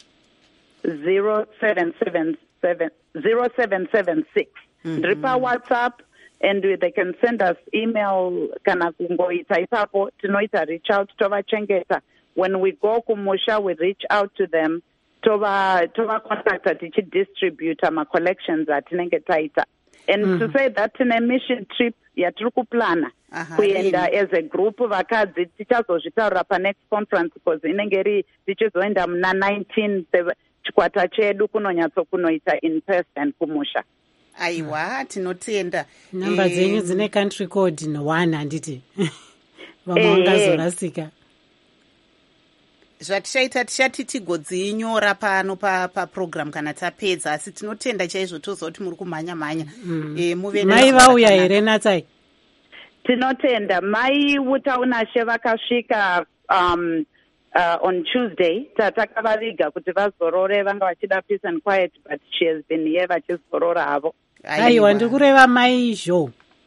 zero seven seven seven zero seven seven six. Dripa WhatsApp, and they can send us email kana kungoita ipapo tinoita reach out tovachengeta. When we go kumusha we reach out to them tova tova contacta tichi distributor ma collections atinenge taita. And mm-hmm. to say that in a mission trip yatiri kuplana kuenda as a group vakadzi tichazozvitaura pa next conference because inenge iri tichizoenda muna nineteen chikwata chedu kunonyatso kunoita in person kumusha. Aiwa, tinotenda. Namba dzenyu dzine country code one handiti. Vamwe vangazorasika. Zvatichaita tichati tigodzinyora pano pa paprogram kana tapedza, asi tinotenda chaizvo toziva kuti muri kumhanya mhanya. E, mai vauya here Natsai? Tinotenda mai utaunashe vakasvika um Uh, on Tuesday, tatakavaviga kuti vazorore vanga vachida peace and quiet, but she has been here vachizorora havo. Aiwa, ndikureva mai Zhou.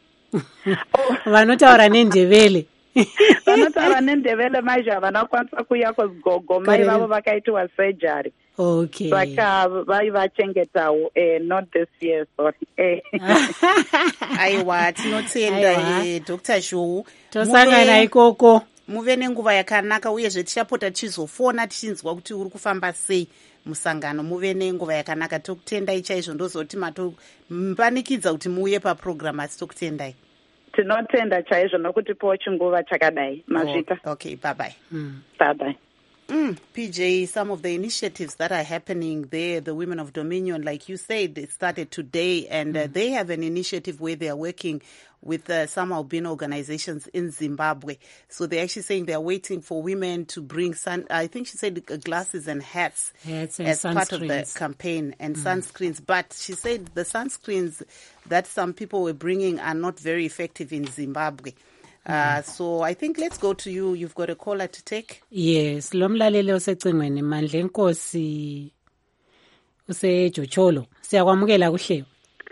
Vanotaura nendevele. Vanotaura nendevele mai Zhou vanokwanisa kuuya kuZigogo, mai vavo vakaitwa surgery. Okay. Saka vai vachengetawo eh not this year, sorry. Eh. Aiwa, tinotenda eh Doctor Zhou. Tosangana ikoko. muve nenguva yakanaka uyezve tichapota tichizofona tichinzwa kuti uri kufamba sei musangano. Muve nenguva yakanaka. Tokutendai chaizvo ndozoti matompanikidza kuti muuye paprogram asi tokutendai. Tinotenda chaizvo nokutipawo chinguva chakadai. Masvika. Oh, okay, bye bye. Mm. Bye bye. Mm, P J, some of the initiatives that are happening there, the Women of Dominion, like you said, they started today, and uh, they have an initiative where they are working with uh, some albino organizations in Zimbabwe. So they're actually saying they're waiting for women to bring, sun, I think she said uh, glasses and hats, hats and as part of the sunscreens. campaign, and Mm. sunscreens. But she said the sunscreens that some people were bringing are not very effective in Zimbabwe. Uh, so I think let's go to you. You've got a caller to take. Yes, lo mlaleli osecingweni Mandla Nkosi useJocholo. Siyakwamukela kuhlelo.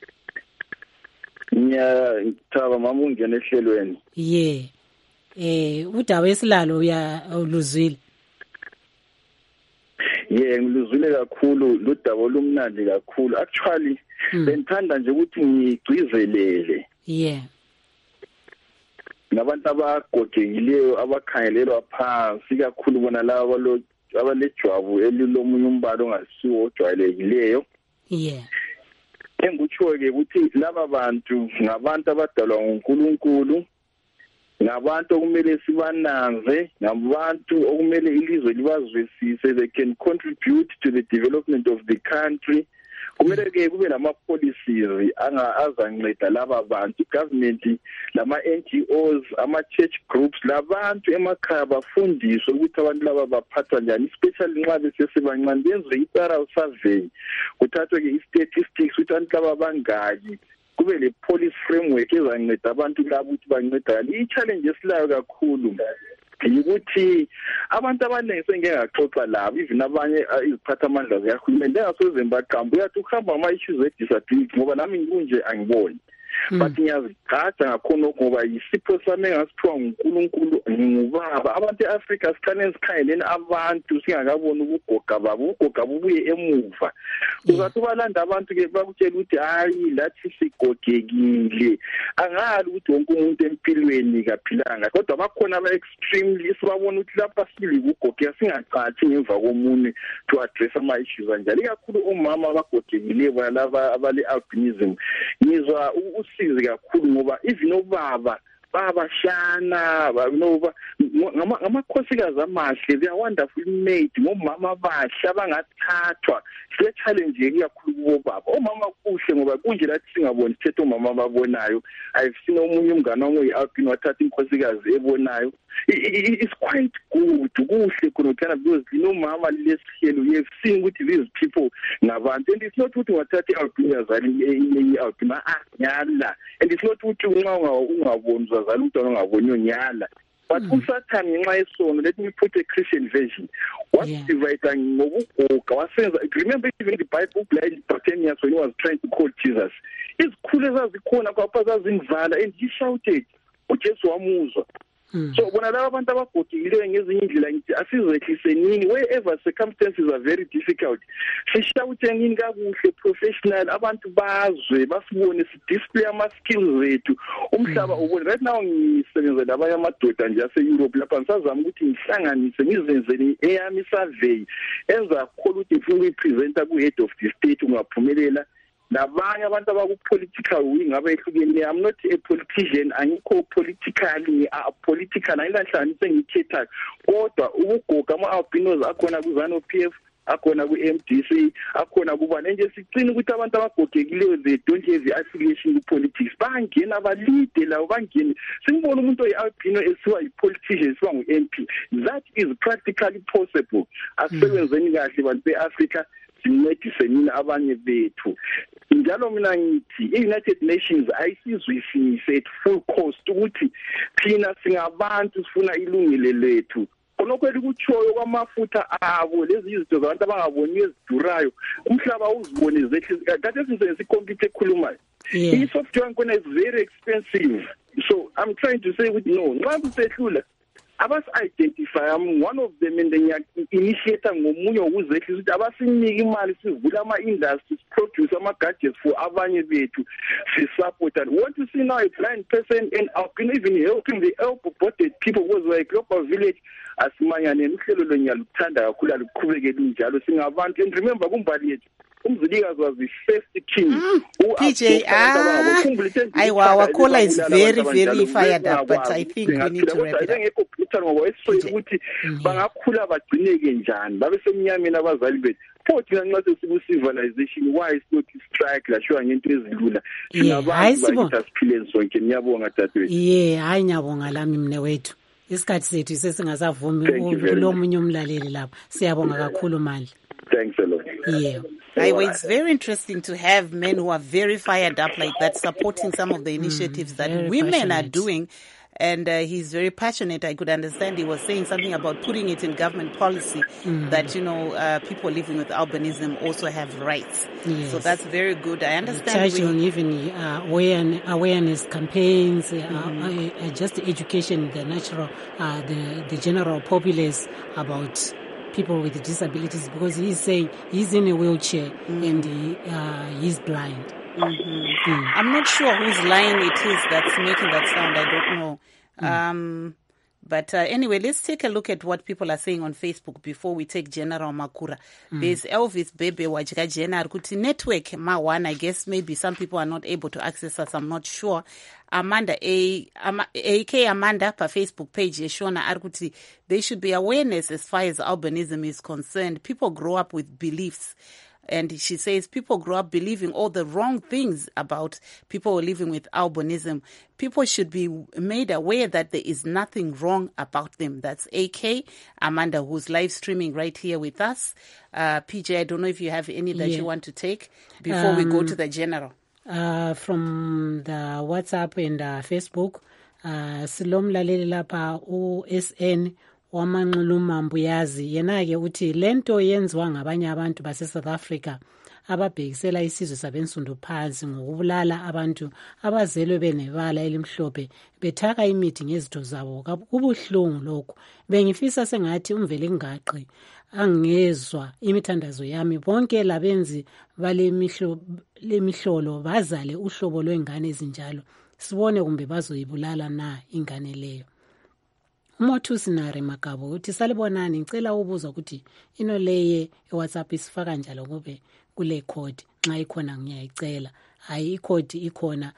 Nya thaba mama ungena ehlelweni. Yeah. Eh udaba esilalo uya uluzwile. Yeah, ngiluzwile kakhulu lo daba olumnandi kakhulu. Actually bengithanda nje ukuthi ngigcizelele. Yeah. Nabantu abagogekileyo abakhangelelwa phansi kakhulu bona laba abalejwabu elilomunye umbalo ongasiwo ojwayelekileyo. Yeah. Engikutsho ke ukuthi laba bantu ngabantu abadalwa nguNkulunkulu, ngabantu okumele sibananze, ngabantu okumele ilizwe libazwisise, they can contribute to the development of the country. Kumele ke kube lama policies anga azanceda laba bantu, government, lama N G Os, ama church groups, labantu emakhaya bafundiswe ukuthi abantu laba baphathwa njani, especially nxa besesebancane benze i-thorough survey, kuthathwe ke i-statistics ukuthi abantu laba bangaki, kube le policy framework ezanceda abantu laba ukuthi bancedakale. I-challenge esilayo kakhulu ukuthi abantu abaningi sengengaqoxa labo, even abanye iziphatha amandla zikahulumeni engasoze mbaqamba uyathi ukuhamba ama-issues e-disability ngoba nami ngikunje angiboni. But ngiyazigqaja ngakhona ngoba yisipho sami engasiphiwa nguNkulunkulu ngingubaba. Abantu e-Afrika sikhane sikhangeleni abantu singakaboni ubugoga babo, ubugoga bubuye emuva. Uzathi balanda abantu ke bakutshela ukuthi hayi lathi sigogekile. Angali ukuthi wonke umuntu empilweni kaphilanga, kodwa bakhona aba-extremely sibabona ukuthi lapha sili ukugogeka singacathi ngemva komunye to address ama-issues anjalo, ikakhulu omama abagogekileyo bona laba abale-albinism. Ngizwa usizi kakhulu ngoba even obaba babashana banoba ngamakhosikazi amahle, they are wonderful made, ngomama abahle abangathathwa. Siya challenge kakhulu kubobaba. Omama kuhle ngoba kunje lathi singaboni sithethe omama ababonayo. I've seen omunye umngane wami uyi-alpine wathatha inkhosikazi ebonayo. It's quite good, kuhle khona kana because nomama lesihlelo you have seen ukuthi these people ngabantu, and it's not ukuthi wathatha i-alpine yazali i-alpine anyala, and it's not ukuthi nxa ungaboni uzazala umntwana ongaboniyo nyala. But uSatan ngenxa yesono, let me put a Christian version, what divide ngobugoga wasenza. Remember even the Bible blind Bartimaeus when he was trying to call Jesus, izikhulu ezazikhona kwapha zazinvala and he shouted, uJesu wamuzwa. So bona laba abantu abagogekileyo ngezinye indlela ngithi asizehlise nini wherever circumstances are very difficult, sishawute nini kakuhle professional, abantu bazwe basibone si-display ama-skills zethu umhlaba ubone. Right now ngisebenza labanye amadoda nje ase-Europe lapha ngisazama ukuthi ngihlanganise ngizenzele eyami i-survey enza khona ukuthi ngifuna ukuyipresenta ku-head of the state ungaphumelela. Nabanye abantu abaku-political wing abehlukene. I'm not a politician, angikho politically political, ayilahlanise ngikhethayo, kodwa ukugoga ama-albinos akhona ku-ZANU P F, akhona ku-M D C, akhona kubani nje sicina ukuthi abantu abagogekileyo they don't have the affiliation ku-politics, bangena balide lawo bangene. Singibona umuntu oyi-albino esiwa yi-politician esiwa ngu-M P, that is practically possible. Asebenzeni kahle bantu be-Africa, sincedise nina abanye bethu. Njalo mina ngithi i-United Nations ayisizwisise at full cost ukuthi thina singabantu sifuna ilungile lethu. Konokweli kutshoyo kwamafutha abo lezi izinto zabantu abangaboni ezidurayo umhlaba uzibone zehle kade sisenze ikompute ekhulumayo. I-software yakhona is very expensive. So I'm trying to say ukuthi no, nxa kusehlula abasi-identify one of them and ngiya-initiate ngomunye wokuzehlisa ukuthi abasinike imali sivule ama-industries produce ama-gadgets for abanye bethu si-support. And want to see now a blind person and even helping the elbow-bodied people because we're a global village asimanyaneni. Uhlelo lo ngiyaluthanda kakhulu aluqhubeke lunjalo singabantu. And remember kumbali yethu umzilikazi was the first king. Mm, P J, ah, I wow, our caller is very, very fired up, but I think we need to wrap it up. ukuthi bangakhula bagcineke njani babe semnyameni abazali bethu futhi ngenxa yoku-civilization why is not strike lashiwa ngento ezilula sinabantu basiphile sonke. Ngiyabonga dadewethu. ye hayi ngiyabonga lami mne wethu isikhathi sethu sesingasavumi kulo munye umlaleli lapho. Siyabonga kakhulu mali. Thanks a lot. Yeah. I, well, it's very interesting to have men who are very fired up like that, supporting some of the initiatives mm, that women passionate. are doing. And uh, he's very passionate. I could understand he was saying something about putting it in government policy mm. that, you know, uh, people living with albinism also have rights. Yes. So that's very good. I understand. Touching even uh, awareness, awareness campaigns, mm-hmm. uh, uh, just education, the natural, uh, the, the general populace about people with disabilities, because he's saying he's in a wheelchair mm. and he, uh, he's blind. Mm-hmm. Mm. I'm not sure whose line it is that's making that sound. I don't know. Mm. Um, but uh, anyway, let's take a look at what people are saying on Facebook before we take General Makura. Mm. There's Elvis Bebe Wajika Jena Kuti Network Ma one. I guess maybe some people are not able to access us. I'm not sure. Amanda A A K Amanda per Facebook page Shona Arguti. There should be awareness as far as albinism is concerned. People grow up with beliefs. And she says people grow up believing all the wrong things about people living with albinism. People should be made aware that there is nothing wrong about them. That's A K Amanda, who's live streaming right here with us. Uh, P J, I don't know if you have any that yeah. you want to take before um, we go to the general. Uh, from the WhatsApp and uh, Facebook, uh, Silom Lalele Lapa O S N wamanxuluma mbuyazi yena ke uthi lento yenziwa ngabanye abantu base South Africa ababhekisela isizwe sabensundu phansi ngokubulala abantu abazelwe benebala elimhlophe bethaka imithi ngezitho zabo. Kubuhlungu lokho. Bengifisa sengathi umvele ngaqi angezwa imithandazo yami bonke labenzi bale mihlo lemihlolo bazale uhlobo lwengane ezinjalo sibone kumbe bazoyibulala na ingane leyo. Umothusi nare Makabo uthi salibonani ngicela ubuza ukuthi ino leye eWhatsApp isifaka njalo kube kule code nxa ikhona ngiyayicela. Hayi icode ikhona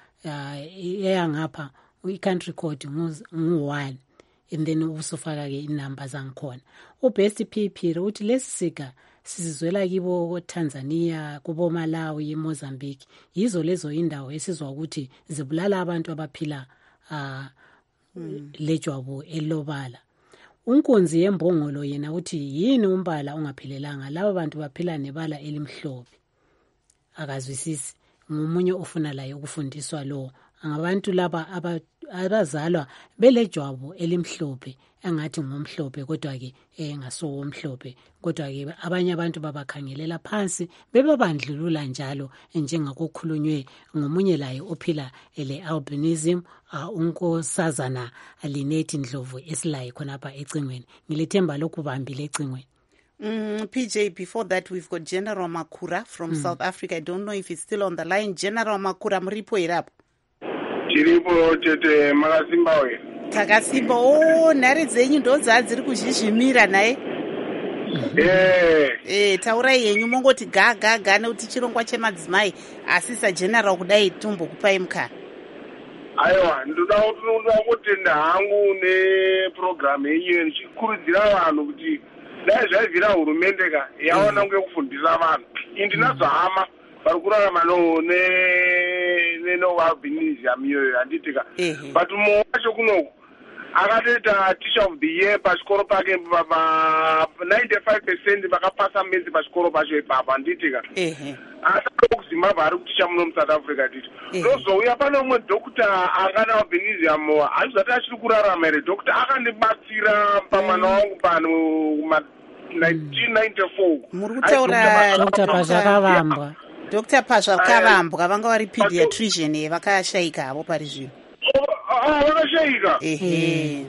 eyangapha i-country code ngu one and then usufaka ke inamba zangikhona. uBest P P uthi lesisika sizizwela kibo Tanzania kubo Malawi eMozambique yizo lezo indawo esizwa ukuthi zibulala abantu abaphila uh, Hmm. lejwabu elobala. Unkunzi yembongolo yena uthi yini umbala ungaphelelanga laba bantu baphila nebala elimhlophe. Akazwisisi ngomunye ofuna layo ukufundiswa lo ngabantu laba abazalwa belejwabu elimhlophe engathi ngomhlophe kodwa ke engaso omhlophe kodwa ke abanye abantu babakhangelela phansi bebabandlulula njalo njengakukhulunywe ngomunye laye ophila ele albinism uh, unkosazana Alinethi Ndlovu esilaye khonapha ecingweni. Ngilethemba lokubambile ecingweni. Mm, P J, before that, we've got General Makura from mm. South Africa. I don't know if he's still on the line. General Makura, mripo irap. Chiripo tete Makasimbawe. Takasimba, oh, nari zenyu ndo dzadziri kuzhizhimira naye. Eh. Eh, taurai yenyu mongoti ga ga ga nekuti chirongwa chemadzimai asisa General kudai tumbo kupai mukana. Aiwa, ndoda kutenda hangu neprogram yenyu ndichikurudzira vanhu kuti dai zvaivhira hurumende ka yaona kunge kufundisa vanhu indinazvahama vari kurarama nenoalbinism iyoyo handiti ka but mumwe wacho kunoku akatoita teacher of the year pachikoro pake ninety-five percent vakapasa menzi pachikoro pacho ipapo handiti ka asi kuzimbabwe ari kuticha muno muSouth Africa titi ndozouya pane umwe dhokta akana albinism hazvizati achiri kurarama here dhokta akandibatsira pamwana wangu pano nineteen ninety-four. Muri kutaura Dr Pazvakavambwa. Dr Pazvakavambwa vanga vari pediatrician vakashayika avo pari zvino. Ah, vakashayika. Ehe.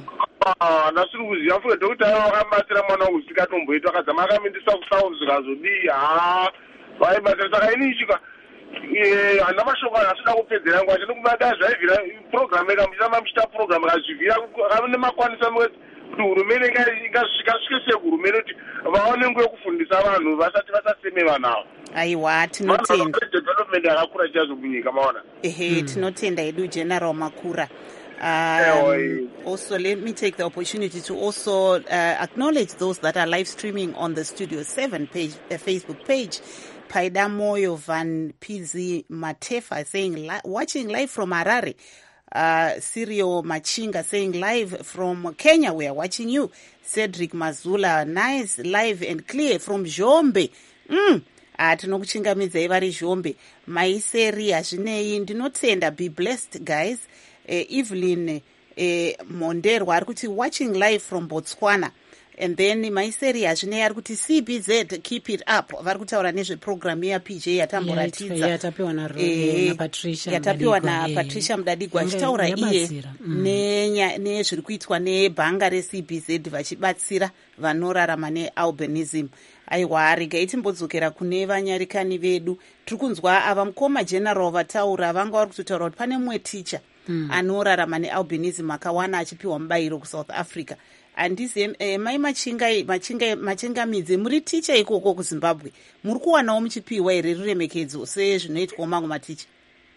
ndasiri kuziva fuke dhokita vakabatsira mwana wangu zvisikatomboitwa akadzama akamindisa kusaundi zvikazodii ha vaibatsira saka ini ichika handina mashoko asida kupedzera yangu achini kubada zvaivhira program ikamuchitamba muchita program akazvivhira akane makwanisa kuti hurumende ingasvike sehurumende kuti vaone nguva yekufundisa vanhu vasati vasaseme vanhu ava. Aiwa, tinotenda development yakakura chazo munyika maona. Ehe, tinotenda edu General Makura. Um, also, let me take the opportunity to also uh, acknowledge those that are live streaming on the Studio seven page, uh, Facebook page. Paida Moyo Van P Z Matefa saying, li- watching live from Harare. Uh, Sirio Machinga saying, live from Kenya, we are watching you. Cedric Mazula, nice, live and clear from Jombe. Mm. Ah, tinokuchingamidza ivari Jombe. Maiseri azvinei ndinotenda, be blessed guys. Uh, Evelyn uh, Mondero ari kuti watching live from Botswana. And then maiseri azvinei ari kuti C B Z keep it up. Vari kutaura nezveprogram ya P J yatamboratidza. Yatapiwa na eh, Patricia yatapiwa na Patricia Mudadigo achitaura iye nezviri kuitwa nebhanga re-C B Z vachibatsira vanorarama nealbinism. Aiwa, regai timbodzokera kune vanyarikani vedu. Tiri kunzwa ava mukoma general vataura vanga vari kutotaura kuti pane mumwe ticha mm. anorarama nealbinism akawana achipiwa mubayiro kuSouth Africa. Handisi eh, mai machinga machinga machingamidze muri ticha ikoko kuZimbabwe. Muri kuwanawo muchipiwa here ruremekedzo sezvinoitwa mangu maticha?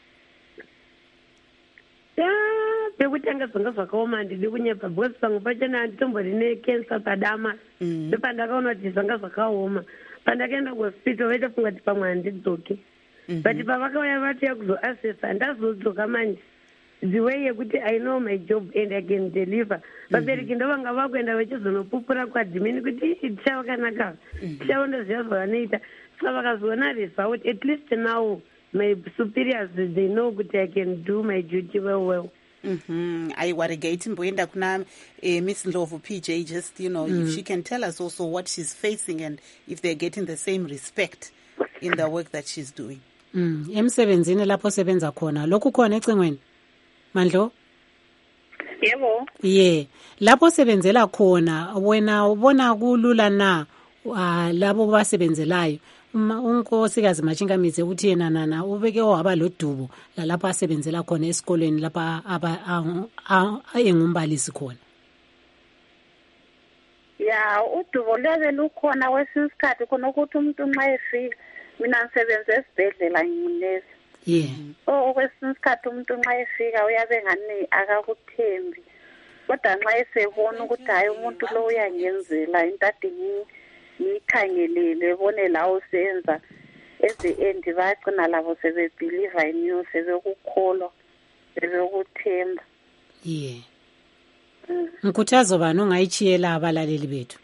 Pekutanga zvanga zvakaoma handidi kunyepa because pamwe pachona handitombori nekensa padama ndopandakaona kuti zvanga zvakaoma. Pandakaenda kuhospital vaitofunga kuti pamwe handidzoki but pavakauya vati yakuzoassesa ndazodzoka manje the way yekuti I know my job and I can deliver. Vabereki ndovanga vakuenda vachizonopupura kwadhimini kuti tichava kanaka tichaona zviya zvavanoita. Saka vakazoona result, at least now my superiors they know that I can do my duty well well. Mm-hmm. Aiwa, regai timboenda kuna uh, Miss Ndlovu P J, just, you know, mm. if she can tell us also what she's facing and if they're getting the same respect in the work that she's doing. Mm. Emsebenzini lapho sebenza khona lokhu khona ecingweni Mandlo? Yebo. Yeah. Lapho sebenzela khona wena ubona kulula na uh, labo basebenzelayo unkosikazi Machingamidze uthi yena nana ubeke waba lodubo lalapho asebenzela khona esikolweni lapha aba engumbalisi khona. Ya, udubo lebe lukhona wesinsikhathi khona ukuthi umuntu nxa efika mina ngisebenza esibhedlela nginesi. Yeah. Oh, kwesinsikhathi umuntu nxa efika uyabe ngani akakuthembi. Kodwa nxa esebona ukuthi hayi umuntu lo uyangenzela into ade ngikhangelele bone la usenza at the end bagcina labo sebebelieve in you, sebekukholwa, sebekuthemba. Yeah. Nkhuthazo bani ongayichiyela abalaleli bethu?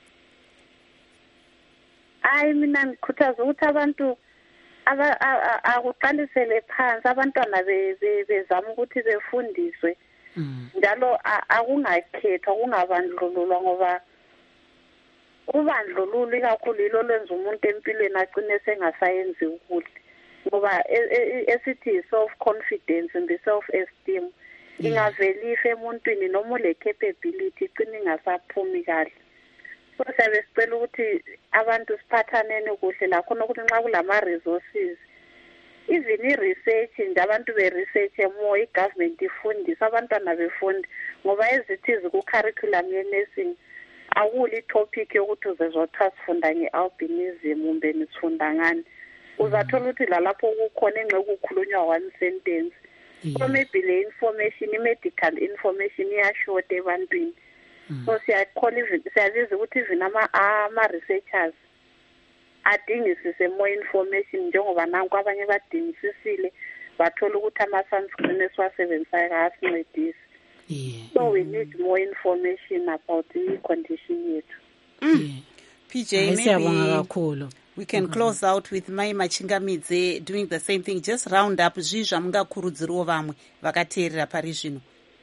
Hayi mina ngikhuthaza ukuthi abantu akuqalisele phansi abantwana bezama ukuthi befundiswe njalo akungakhethwa kungabandlululwa ngoba ubandlululo ikakhulu yilo lwenza umuntu empilweni agcine sengasayenzi ukuthi ngoba esithi self confidence and self esteem ingavela ife emuntwini noma ule capability igcine ingasaphumi kahle. So siyabe sicela ukuthi abantu siphathaneni kuhle lakho nokuthi nxa kulama resources even i-research nje abantu be-research more i-government ifundisa abantwana befundi ngoba ezithizi ku-curriculum ye-nursing akuli topic yokuthi uzezothiwa sifunda nge-albinism kumbe nifunda ngani. Uzathola ukuthi lalapho kukhona engxe kukhulunywa one sentence. So maybe le information, i-medical information iyashota ebantwini. So siyabiza ukuthi even ama-researchers adingisise more information njengoba nanku abanye badingisisile bathola ukuthi ama-sunscreen esiwasebenzisayo kasincedisi. Yeah. So we need more information about the condition yethu. Mm. Yeah. P J, maybe we can close out with Mai Machingamidze doing the same thing. Just round up zvizva mungakurudzirawo vamwe vakateerera pari zvino.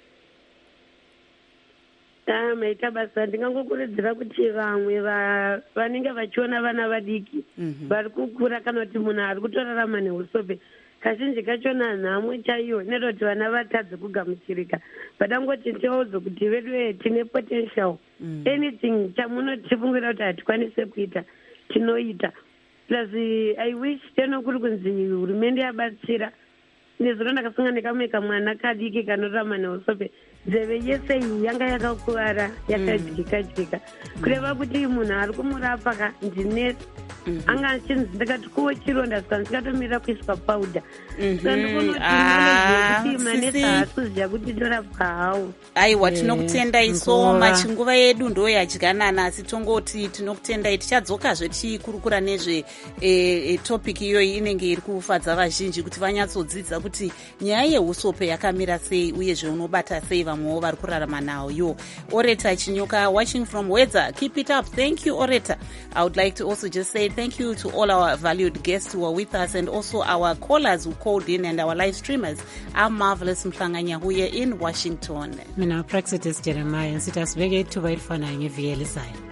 Ah, maita basa ndingangokurudzira kuti vamwe vanenge vachiona vana vadiki vari kukura kana kuti munhu ari kutorarama neusope kazhinji kachona nhamwe chaiyo neroti vana vatadze kugamuchirika but angoti tiaudzo kuti vedu tine potential mm. anything chamunotifungira kuti hatikwanise kuita tinoita plus I wish teno kuri kunzi hurumende yabatsira nezuro ndakasunga nekamwe kamwana kadiki kanorama neusope nzeve yese iyi yanga yakakuvara yakadyika dyika kureva kuti munhu ari kumurapa ka ndinesi anga achinzi ndakati kuwo chironda saka ndikatomirira kuiswa pauda saka ndikunotimanezi manesi haasi kuziva kuti torapwa hawo. Aiwa, tinokutendai so much. Nguva yedu ndo yadyanana, asi tongoti tinokutendai. Tichadzokazve tichikurukura nezve e, e, topic iyoyi inenge iri kufadza vazhinji kuti vanyatsodzidza kuti nyaya yeusope yakamira sei uyezve unobata sei vamwewo vari kurarama nayo. Oreta Chinyoka watching from Wedza, keep it up. Thank you, Oreta. I would like to also just say thank you to all our valued guests who are with us and also our callers who called in and our live streamers. I'm Marvelous Mhlanga-Nyahuye in Washington. Mina Praxitis Jeremiah, and sitasibeke ithuba elifanayo ngeviki elizayo.